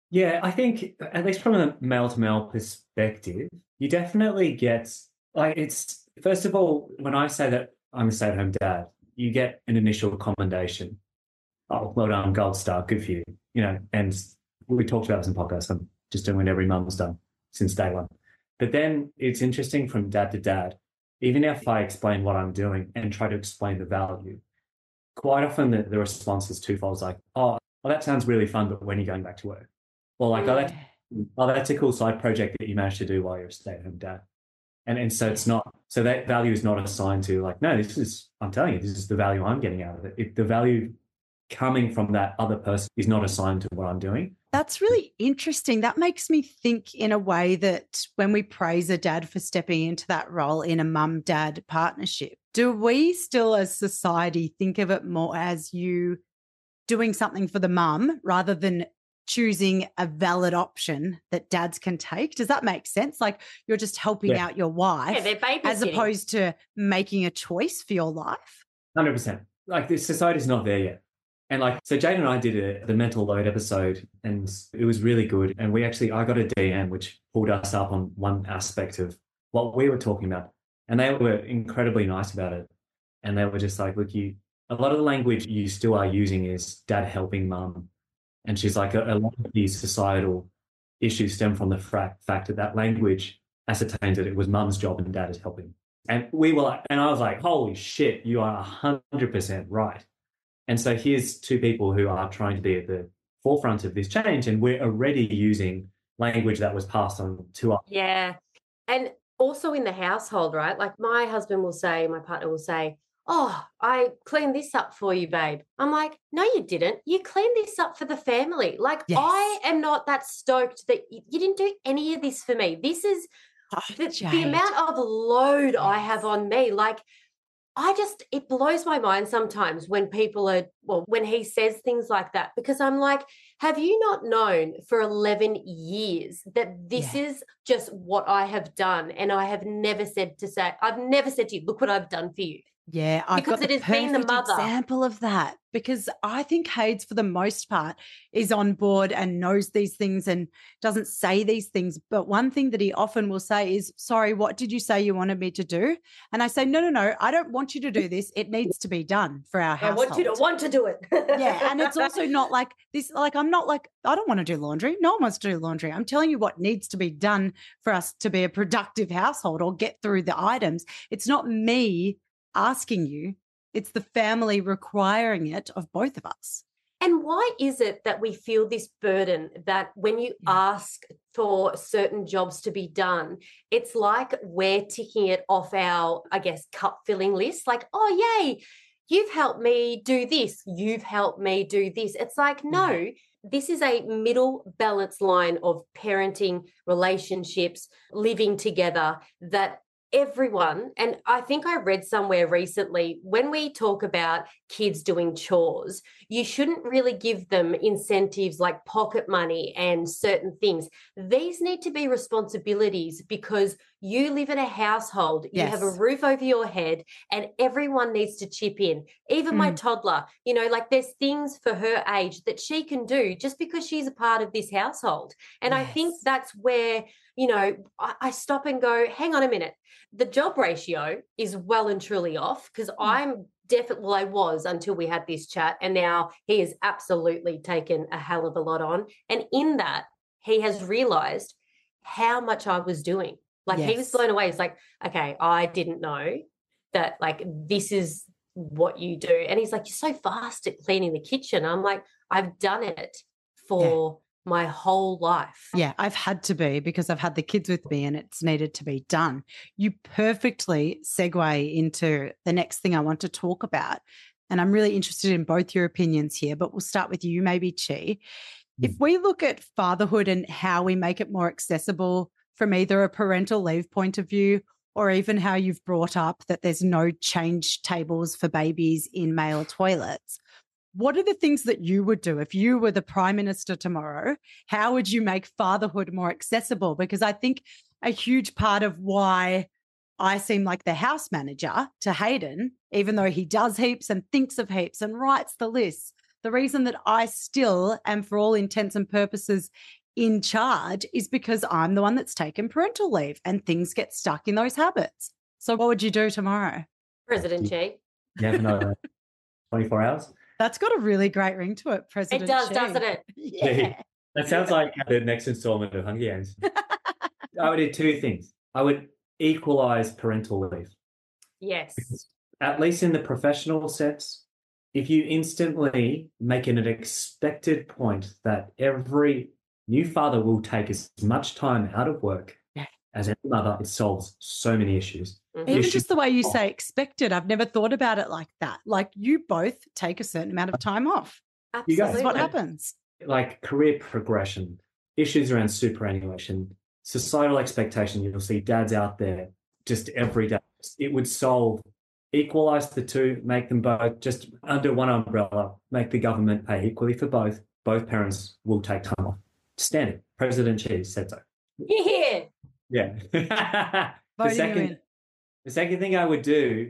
Yeah, I think at least from a male to male perspective, you definitely get like it's first of all, when I say that I'm a stay-at-home dad, you get an initial commendation. Oh, well done, gold star, good for you. You know, and we talked about this in podcasts. I'm just doing what every mum's done since day one. But then it's interesting from dad to dad, even if I explain what I'm doing and try to explain the value, quite often the, the response is twofold. It's like, oh, well, that sounds really fun, but when are you going back to work? Or like, oh, that's, oh, that's a cool side project that you managed to do while you're a stay-at-home dad. And and so it's not, so that value is not assigned to like, no, this is, I'm telling you, this is the value I'm getting out of it. It the value coming from that other person is not assigned to what I'm doing. That's really interesting. That makes me think in a way that when we praise a dad for stepping into that role in a mum-dad partnership, do we still as society think of it more as you doing something for the mum rather than choosing a valid option that dads can take? Does that make sense? Like you're just helping Yeah. out your wife Yeah, they're babysitting. as opposed to making a choice for your life? one hundred percent. Like the society's not there yet. And like, so Jade and I did a, the mental load episode and it was really good. And we actually, I got a D M which pulled us up on one aspect of what we were talking about. And they were incredibly nice about it. And they were just like, look, you, a lot of the language you still are using is dad helping mum. And she's like, a, a lot of these societal issues stem from the fra- fact that that language ascertains that it was mum's job and dad is helping. And we were like, and I was like, holy shit, you are one hundred percent right. And so here's two people who are trying to be at the forefront of this change, and we're already using language that was passed on to us. Yeah. And also in the household, right? Like my husband will say, my partner will say, oh, I cleaned this up for you, babe. I'm like, no, you didn't. You cleaned this up for the family. Like Yes. I am not that stoked that you, you didn't do any of this for me. This is Oh, the, the Jade. amount of load I Yes. have on me. Like I just, it blows my mind sometimes when people are, well, when he says things like that, because I'm like, have you not known for eleven years that this Yeah. is just what I have done? And I have never said to say, I've never said to you, look what I've done for you. Yeah, I've Because got it the has been the perfect mother. example of that because I think Hades, for the most part, is on board and knows these things and doesn't say these things. But one thing that he often will say is, sorry, what did you say you wanted me to do? And I say, no, no, no, I don't want you to do this. It needs to be done for our I household. want you to want to do it. Yeah, and it's also not like this, like I'm not like, I don't want to do laundry. No one wants to do laundry. I'm telling you what needs to be done for us to be a productive household or get through the items. It's not me asking you. It's the family requiring it of both of us. And why is it that we feel this burden that when you Yeah. ask for certain jobs to be done, it's like we're ticking it off our, I guess, cup filling list? Like, oh, yay, you've helped me do this. You've helped me do this. It's like, no, this is a middle balance line of parenting, relationships, living together that everyone, and I think I read somewhere recently, when we talk about kids doing chores, you shouldn't really give them incentives like pocket money and certain things. These need to be responsibilities because you live in a household, you have a Yes. roof over your head, and everyone needs to chip in. Even my Mm. toddler, you know, like there's things for her age that she can do just because she's a part of this household. And I think Yes. that's where, you know, I, I stop and go, hang on a minute. The job ratio is well and truly off because I'm definitely, well, I was until we had this chat, and now he has absolutely taken a hell of a lot on. And in that, he has realized how much I was doing. Like he was Yes. blown away. He's like, okay, I didn't know that like this is what you do. And he's like, you're so fast at cleaning the kitchen. I'm like, I've done it for my whole life. Yeah, I've had to be because I've had the kids with me and it's needed to be done. You perfectly segue into the next thing I want to talk about. And I'm really interested in both your opinions here, but we'll start with you, maybe Chi. If we look at fatherhood and how we make it more accessible from either a parental leave point of view or even how you've brought up that there's no change tables for babies in male toilets, what are the things that you would do if you were the Prime Minister tomorrow? How would you make fatherhood more accessible? Because I think a huge part of why I seem like the house manager to Hayden, even though he does heaps and thinks of heaps and writes the lists, The reason that I still am, for all intents and purposes, in charge is because I'm the one that's taken parental leave and things get stuck in those habits. So what would you do tomorrow? President Chi. You have another twenty-four hours? That's got a really great ring to it, President It does, Xi. doesn't it? Yeah. That sounds like the next installment of Hunger Games. I would do two things. I would equalise parental leave. Yes. Because at least in the professional sense, if you instantly make it an expected point that every new father will take as much time out of work yeah. as any mother, it solves so many issues. Mm-hmm. Even just the way you say expected, I've never thought about it like that. Like you both take a certain amount of time off. Absolutely. That's what happens. Like career progression, issues around superannuation, societal expectation. You'll see dads out there just every day. It would solve, equalise the two, make them both just under one umbrella, make the government pay equally for both. Both parents will take time off. Standard. President Xi said so. Yeah. Yeah. the, Voting you second, in. the second thing I would do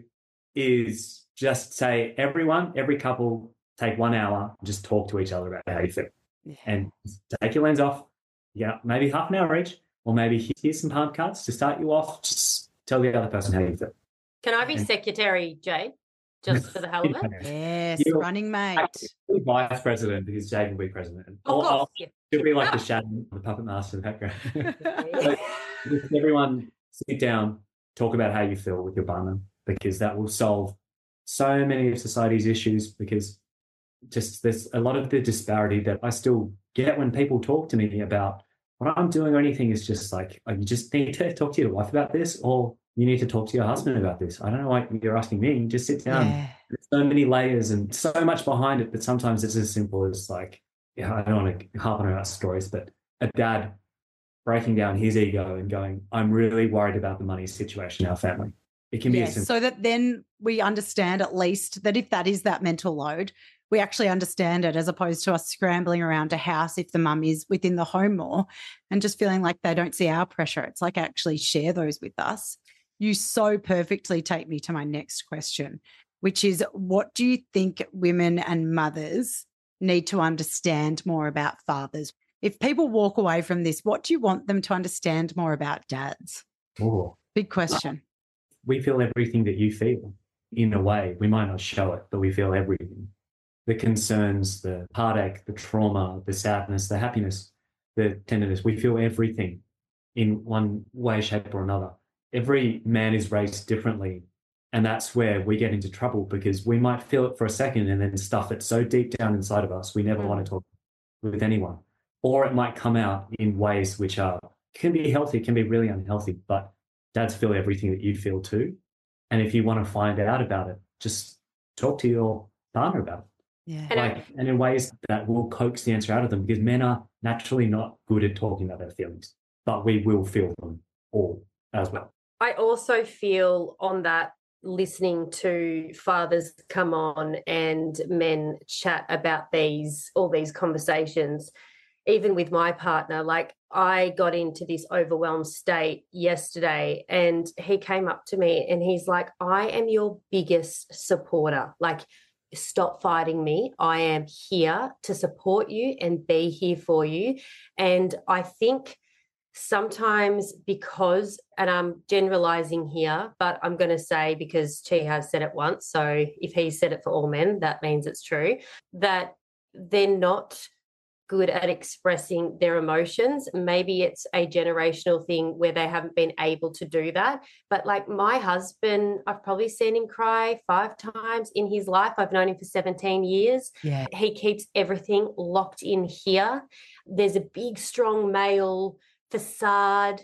is just say, everyone, every couple, take one hour and just talk to each other about how you feel. Yeah. And take your lens off. Yeah, maybe half an hour each, or maybe here's some palm cards to start you off. Just tell the other person how you feel. Can I be And- secretary, Jay? Just for the hell of it? Yes, You're running mate. actually vice president because Jade will be president. Of Or- course. or Yeah. She'll be like the shadow, the puppet master in the background. But just everyone sit down, talk about how you feel with your partner, because that will solve so many of society's issues. Because just there's a lot of the disparity that I still get when people talk to me about what I'm doing or anything is just like, oh, you just need to talk to your wife about this, or you need to talk to your husband about this. I don't know why you're asking me. Just sit down. Yeah. There's so many layers and so much behind it, but sometimes it's as simple as like, yeah, I don't want to harp on about stories, but a dad breaking down his ego and going, I'm really worried about the money situation in our family. It can be as Yes, simple. so that then we understand at least that if that is that mental load, we actually understand it, as opposed to us scrambling around a house if the mum is within the home more and just feeling like they don't see our pressure. It's like actually share those with us. You so perfectly take me to my next question, which is, what do you think women and mothers need to understand more about fathers? If people walk away from this, what do you want them to understand more about dads? Ooh. Big question. We feel everything that you feel in a way. We might not show it, but we feel everything. The concerns, the heartache, the trauma, the sadness, the happiness, the tenderness. We feel everything in one way, shape, or another. Every man is raised differently. And that's where we get into trouble, because we might feel it for a second and then stuff it so deep down inside of us, we never Mm. want to talk with anyone. Or it might come out in ways which are can be healthy, can be really unhealthy, but dads feel everything that you feel too. And if you want to find out about it, just talk to your partner about it. Yeah. And I- Like, and in ways that will coax the answer out of them, because men are naturally not good at talking about their feelings, but we will feel them all as well. I also feel on that, listening to fathers come on and men chat about these, all these conversations, even with my partner, like I got into this overwhelmed state yesterday and he came up to me and he's like, I am your biggest supporter. Like, stop fighting me. I am here to support you and be here for you. And I think sometimes because, and I'm generalizing here, but I'm going to say, because Chi has said it once, so if he said it for all men, that means it's true, that they're not good at expressing their emotions. Maybe it's a generational thing where they haven't been able to do that. But like my husband, I've probably seen him cry five times in his life. I've known him for seventeen years. Yeah. He keeps everything locked in here. There's a big, strong male facade.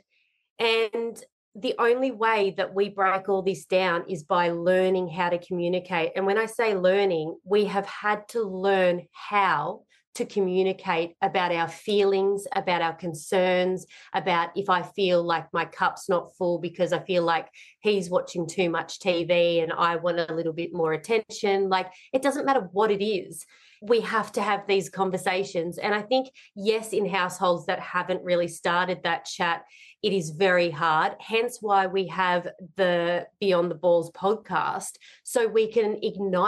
And the only way that we break all this down is by learning how to communicate. And when I say learning, we have had to learn how to communicate about our feelings, about our concerns, about if I feel like my cup's not full because I feel like he's watching too much T V and I want a little bit more attention. Like, it doesn't matter what it is. We have to have these conversations. And I think, yes, in households that haven't really started that chat, it is very hard. Hence why we have the Beyond the Balls podcast, so we can ignite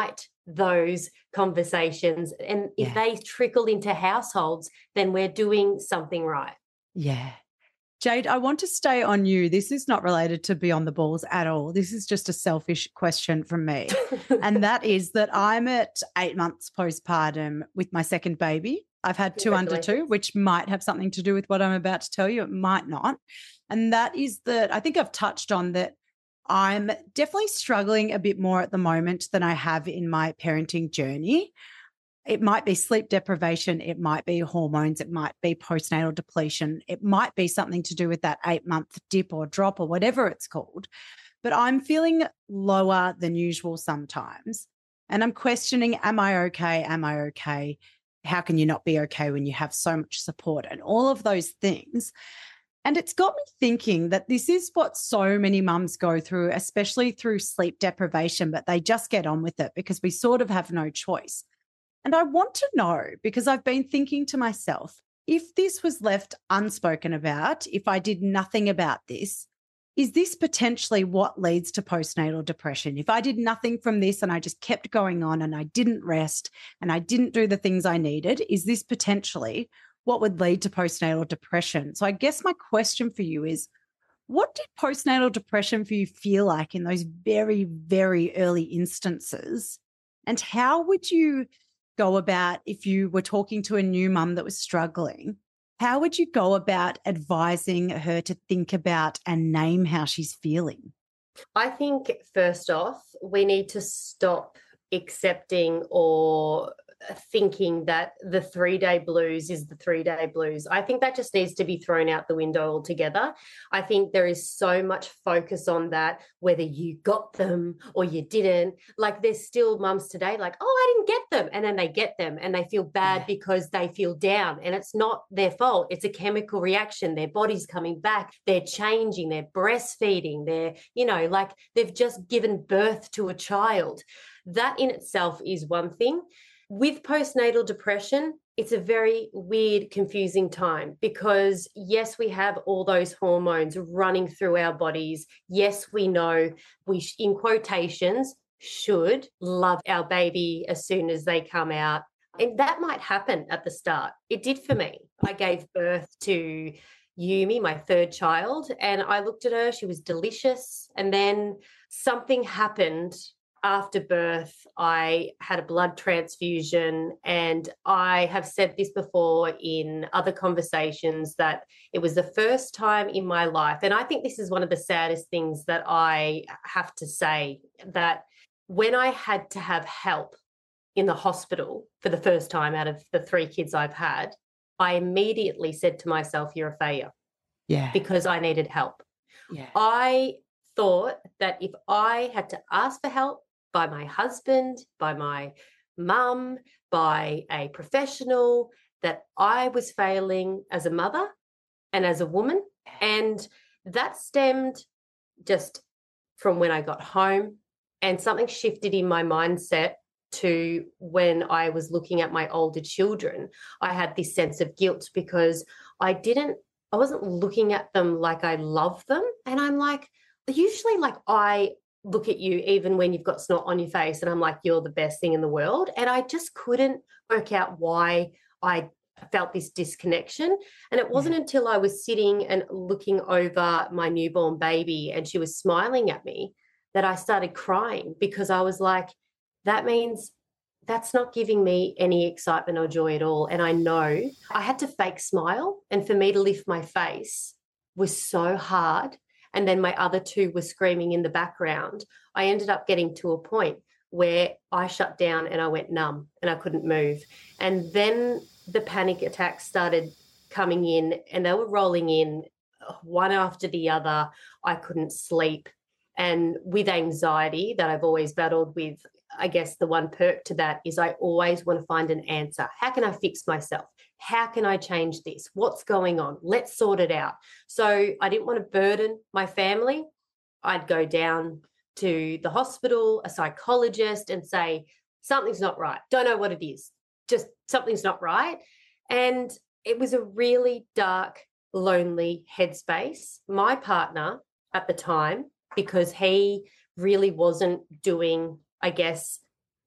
those conversations. And if Yeah. they trickle into households, then we're doing something right. Yeah. Jade, I want to stay on you. This is not related to Beyond the Balls at all. This is just a selfish question from me. And that is that I'm at eight months postpartum with my second baby. I've had two under two, which might have something to do with what I'm about to tell you. It might not. And that is that I think I've touched on that I'm definitely struggling a bit more at the moment than I have in my parenting journey. It might be sleep deprivation. It might be hormones. It might be postnatal depletion. It might be something to do with that eight month dip or drop or whatever it's called. But I'm feeling lower than usual sometimes. And I'm questioning, am I okay? Am I okay? How can you not be okay when you have so much support and all of those things? And it's got me thinking that this is what so many mums go through, especially through sleep deprivation, but they just get on with it because we sort of have no choice. And I want to know, because I've been thinking to myself, if this was left unspoken about, if I did nothing about this, is this potentially what leads to postnatal depression? If I did nothing from this and I just kept going on and I didn't rest and I didn't do the things I needed, is this potentially what would lead to postnatal depression? So I guess my question for you is, what did postnatal depression for you feel like in those very, very early instances? And how would you go about, if you were talking to a new mum that was struggling, how would you go about advising her to think about and name how she's feeling? I think first off, we need to stop accepting or thinking that the three-day blues is the three-day blues. I think that just needs to be thrown out the window altogether. I think there is so much focus on that, whether you got them or you didn't. Like there's still mums today like, oh, I didn't get them. And then they get them and they feel bad yeah. because they feel down. And it's not their fault. It's a chemical reaction. Their body's coming back. They're changing. They're breastfeeding. They're, you know, like they've just given birth to a child. That in itself is one thing. With postnatal depression, it's a very weird, confusing time because, yes, we have all those hormones running through our bodies. Yes, we know we, sh- in quotations, should love our baby as soon as they come out. And that might happen at the start. It did for me. I gave birth to Yumi, my third child, and I looked at her. She was delicious. And then something happened. After birth, I had a blood transfusion, and I have said this before in other conversations that it was the first time in my life, and I think this is one of the saddest things that I have to say, that when I had to have help in the hospital for the first time out of the three kids I've had, I immediately said to myself, you're a failure. Yeah. Because I needed help. Yeah. I thought that if I had to ask for help, by my husband, by my mum, by a professional, that I was failing as a mother and as a woman. And that stemmed just from when I got home, and something shifted in my mindset to when I was looking at my older children. I had this sense of guilt because I didn't, I wasn't looking at them like I love them. And I'm like, usually like I look at you even when you've got snot on your face and I'm like, you're the best thing in the world. And I just couldn't work out why I felt this disconnection. And it wasn't yeah. until I was sitting and looking over my newborn baby and she was smiling at me that I started crying, because I was like, that means that's not giving me any excitement or joy at all. And I know I had to fake smile, and for me to lift my face was so hard. And then my other two were screaming in the background. I ended up getting to a point where I shut down and I went numb and I couldn't move. And then the panic attacks started coming in, and they were rolling in one after the other. I couldn't sleep. And with anxiety that I've always battled with, I guess the one perk to that is I always want to find an answer. How can I fix myself? How can I change this? What's going on? Let's sort it out. So I didn't want to burden my family. I'd go down to the hospital, a psychologist, and say, something's not right. Don't know what it is. Just something's not right. And it was a really dark, lonely headspace. My partner at the time, because he really wasn't doing, I guess,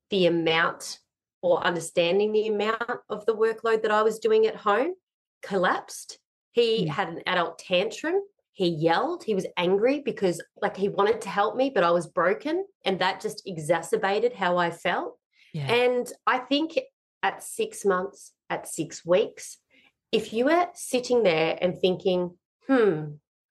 the amount or understanding the amount of the workload that I was doing at home collapsed. He mm. had an adult tantrum. He yelled. He was angry because like he wanted to help me, but I was broken, and that just exacerbated how I felt. Yeah. And I think at six months, at six weeks, if you were sitting there and thinking, hmm,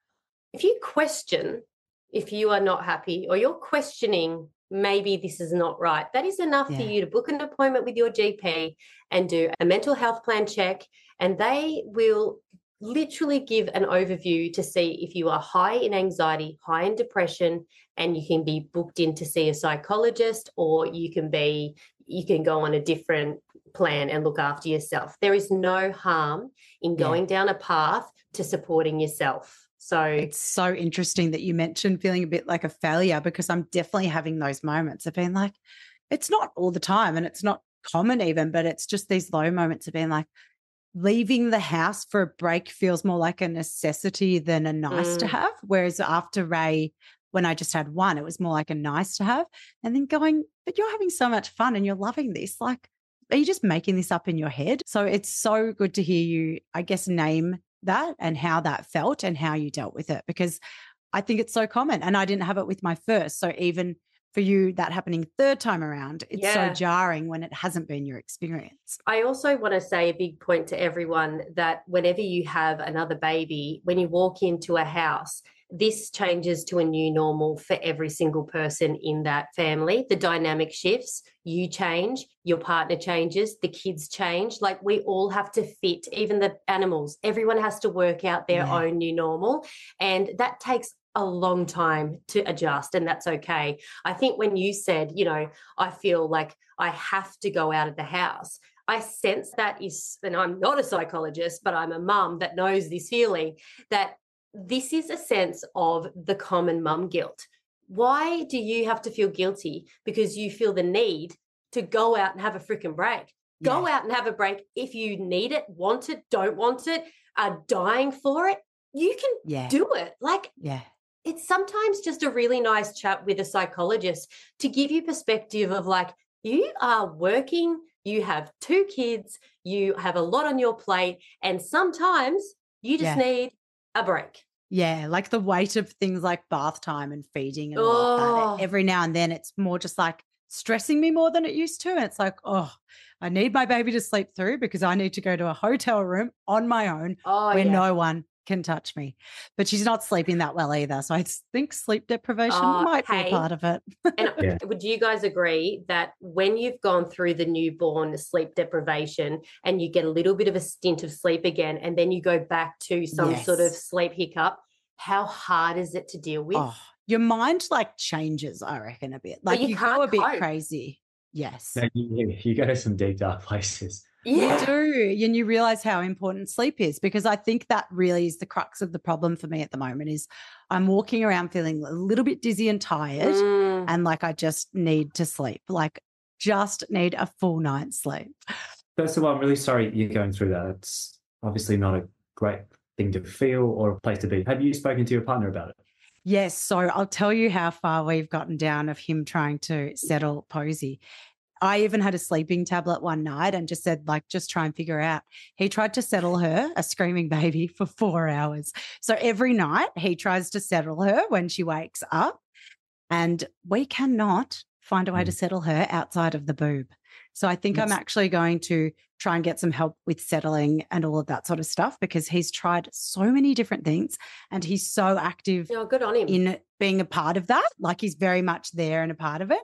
if you question if you are not happy or you're questioning maybe this is not right, that is enough yeah. for you to book an appointment with your G P and do a mental health plan check, and they will literally give an overview to see if you are high in anxiety, high in depression, and you can be booked in to see a psychologist, or you can be you can go on a different plan and look after yourself. There is no harm in going yeah. down a path to supporting yourself. So it's so interesting that you mentioned feeling a bit like a failure, because I'm definitely having those moments of being like, it's not all the time and it's not common even, but it's just these low moments of being like, leaving the house for a break feels more like a necessity than a nice mm. to have. Whereas after Ray, when I just had one, it was more like a nice to have. And then going, but you're having so much fun and you're loving this. Like, are you just making this up in your head? So it's so good to hear you, I guess, name that and how that felt and how you dealt with it, because I think it's so common, and I didn't have it with my first. So even for you, that happening third time around, it's yeah. so jarring when it hasn't been your experience. I also want to say a big point to everyone that whenever you have another baby, when you walk into a house, this changes to a new normal for every single person in that family. The dynamic shifts, you change, your partner changes, the kids change. Like we all have to fit, even the animals. Everyone has to work out their yeah. own new normal. And that takes a long time to adjust, and that's okay. I think when you said, you know, I feel like I have to go out of the house, I sense that is, and I'm not a psychologist, but I'm a mum that knows this feeling, that this is a sense of the common mum guilt. Why do you have to feel guilty? Because you feel the need to go out and have a freaking break. Yeah. Go out and have a break if you need it, want it, don't want it, are dying for it. You can yeah. do it. Like, yeah. it's sometimes just a really nice chat with a psychologist to give you perspective of like, you are working, you have two kids, you have a lot on your plate, and sometimes you just yeah. need a break. Yeah, like the weight of things like bath time and feeding and all oh. that. Every now and then it's more just like stressing me more than it used to. And it's like, oh, I need my baby to sleep through because I need to go to a hotel room on my own oh, where yeah. no one can touch me. But she's not sleeping that well either. So I think sleep deprivation oh, might hey. be a part of it. And yeah. would you guys agree that when you've gone through the newborn sleep deprivation and you get a little bit of a stint of sleep again, and then you go back to some yes. sort of sleep hiccup, how hard is it to deal with? Oh, your mind like changes, I reckon, a bit. Like you, you go a bit cope. crazy. Yes. No, you, you go to some deep, dark places. Yeah. You do. And you realize how important sleep is, because I think that really is the crux of the problem for me at the moment is I'm walking around feeling a little bit dizzy and tired mm. and like I just need to sleep, like just need a full night's sleep. First of all, I'm really sorry you're going through that. It's obviously not a great thing to feel or a place to be. Have you spoken to your partner about it? Yes. So I'll tell you how far we've gotten down of him trying to settle Posey. I even had a sleeping tablet one night and just said, like, just try and figure out. He tried to settle her, a screaming baby, for four hours. So every night he tries to settle her when she wakes up, and we cannot find a way mm. to settle her outside of the boob. So I think yes. I'm actually going to try and get some help with settling and all of that sort of stuff, because he's tried so many different things and he's so active oh, good on him. in being a part of that. Like he's very much there and a part of it.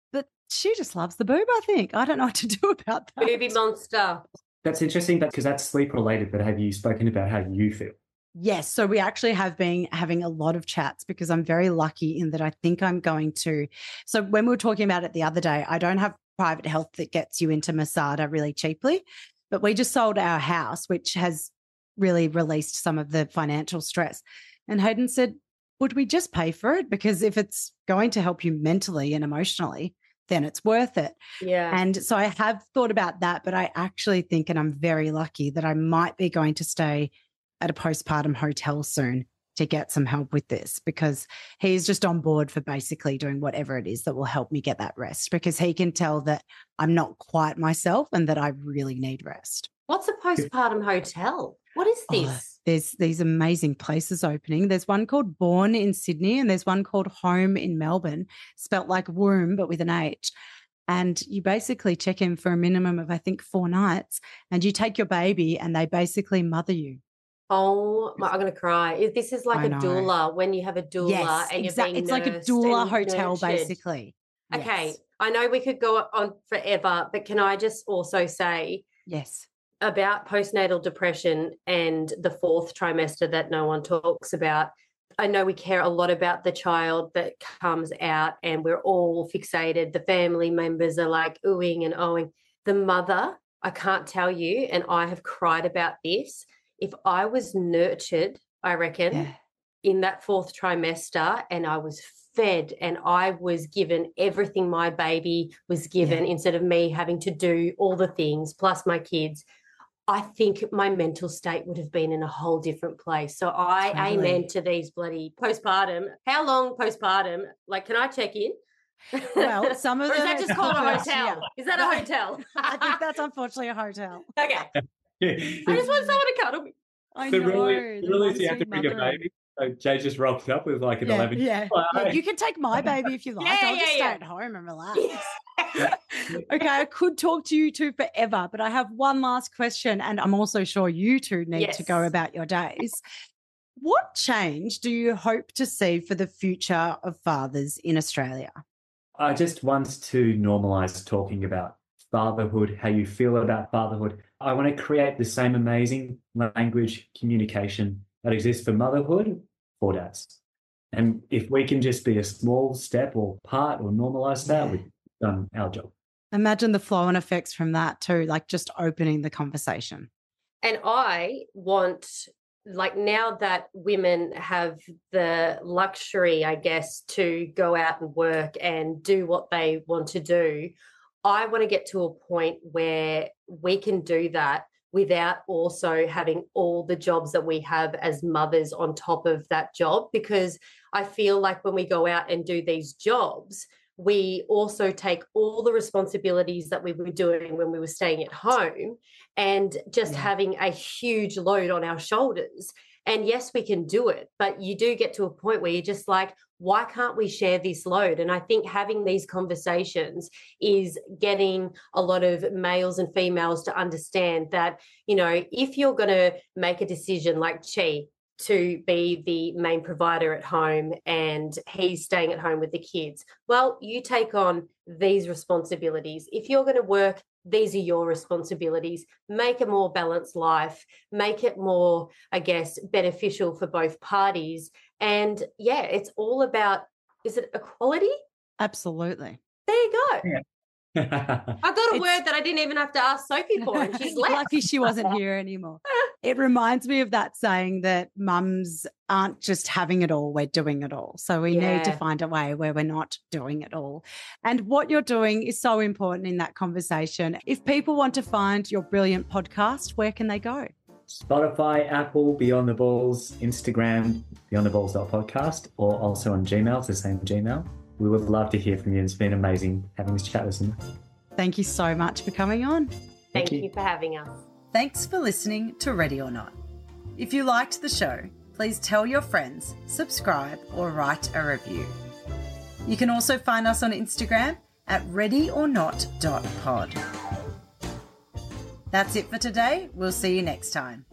She just loves the boob, I think. I don't know what to do about that. Booby monster. That's interesting because that's sleep related, but have you spoken about how you feel? Yes. So we actually have been having a lot of chats because I'm very lucky in that I think I'm going to. So when we were talking about it the other day, I don't have private health that gets you into Masada really cheaply, but we just sold our house, which has really released some of the financial stress. And Hayden said, would we just pay for it? Because if it's going to help you mentally and emotionally, then it's worth it. Yeah. And so I have thought about that, but I actually think, and I'm very lucky that I might be going to stay at a postpartum hotel soon to get some help with this, because he's just on board for basically doing whatever it is that will help me get that rest, because he can tell that I'm not quite myself and that I really need rest. What's a postpartum hotel? What is this? Oh, there's these amazing places opening. There's one called Born in Sydney and there's one called Home in Melbourne, spelt like womb but with an H. And you basically check in for a minimum of, I think, four nights, and you take your baby and they basically mother you. Oh, my, I'm going to cry. This is like I a know. doula, when you have a doula Yes, and you're exactly. being It's like a nursed doula and hotel, nurtured. basically. Okay, Yes. I know we could go on forever, but can I just also say Yes. about postnatal depression and the fourth trimester that no one talks about? I know we care a lot about the child that comes out and we're all fixated. The family members are like oohing and ohing. The mother, I can't tell you, and I have cried about this. If I was nurtured, I reckon, Yeah. in that fourth trimester and I was fed and I was given everything my baby was given Yeah. instead of me having to do all the things plus my kids, I think my mental state would have been in a whole different place. So I Totally. amen to these bloody postpartum. How long postpartum? Like, can I check in? Well, some of or is them that just it's called a the first hotel? year. Is that a hotel? I think that's unfortunately a hotel. Okay. I just want someone to cuddle me. I The know. rule, the the rule is you one have to sweet bring a mothering. baby. So Jay just rocked up with like an Yeah, eleven. yeah. Well, Yeah, I- you can take my baby if you like. Yeah, I'll yeah, just yeah. stay at home and relax. Okay, I could talk to you two forever, but I have one last question, and I'm also sure you two need Yes. to go about your days. What change do you hope to see for the future of fathers in Australia? I just want to normalize talking about fatherhood, how you feel about fatherhood. I want to create the same amazing language communication that exists for motherhood for dads. And if we can just be a small step or part or normalize that, Yeah. we've done our job. Imagine the flow and effects from that too, like just opening the conversation. And I want, like, now that women have the luxury, I guess, to go out and work and do what they want to do, I want to get to a point where we can do that without also having all the jobs that we have as mothers on top of that job. Because I feel like when we go out and do these jobs, we also take all the responsibilities that we were doing when we were staying at home and just Yeah. having a huge load on our shoulders. And yes, we can do it, but you do get to a point where you're just like, why can't we share this load? And I think having these conversations is getting a lot of males and females to understand that, you know, if you're going to make a decision like Chi to be the main provider at home and he's staying at home with the kids, well, you take on these responsibilities. If you're going to work, these are your responsibilities. Make a more balanced life, make it more, I guess, beneficial for both parties. And yeah, it's all about, is it equality? Absolutely. There you go. Yeah. I got a It's- word that I didn't even have to ask Sophie for, and she's left. Lucky she wasn't here anymore. It reminds me of that saying that mums aren't just having it all, we're doing it all. So we need to Yeah. find a way where we're not doing it all. And what you're doing is so important in that conversation. If people want to find your brilliant podcast, where can they go? Spotify, Apple, Beyond the Balls, Instagram, beyond the balls dot podcast, or also on Gmail, it's the same Gmail. We would love to hear from you. It's been amazing having this chat with you. Thank you so much for coming on. Thank Thank you. you for having us. Thanks for listening to Ready or Not. If you liked the show, please tell your friends, subscribe, or write a review. You can also find us on Instagram at ready or not dot pod. That's it for today. We'll see you next time.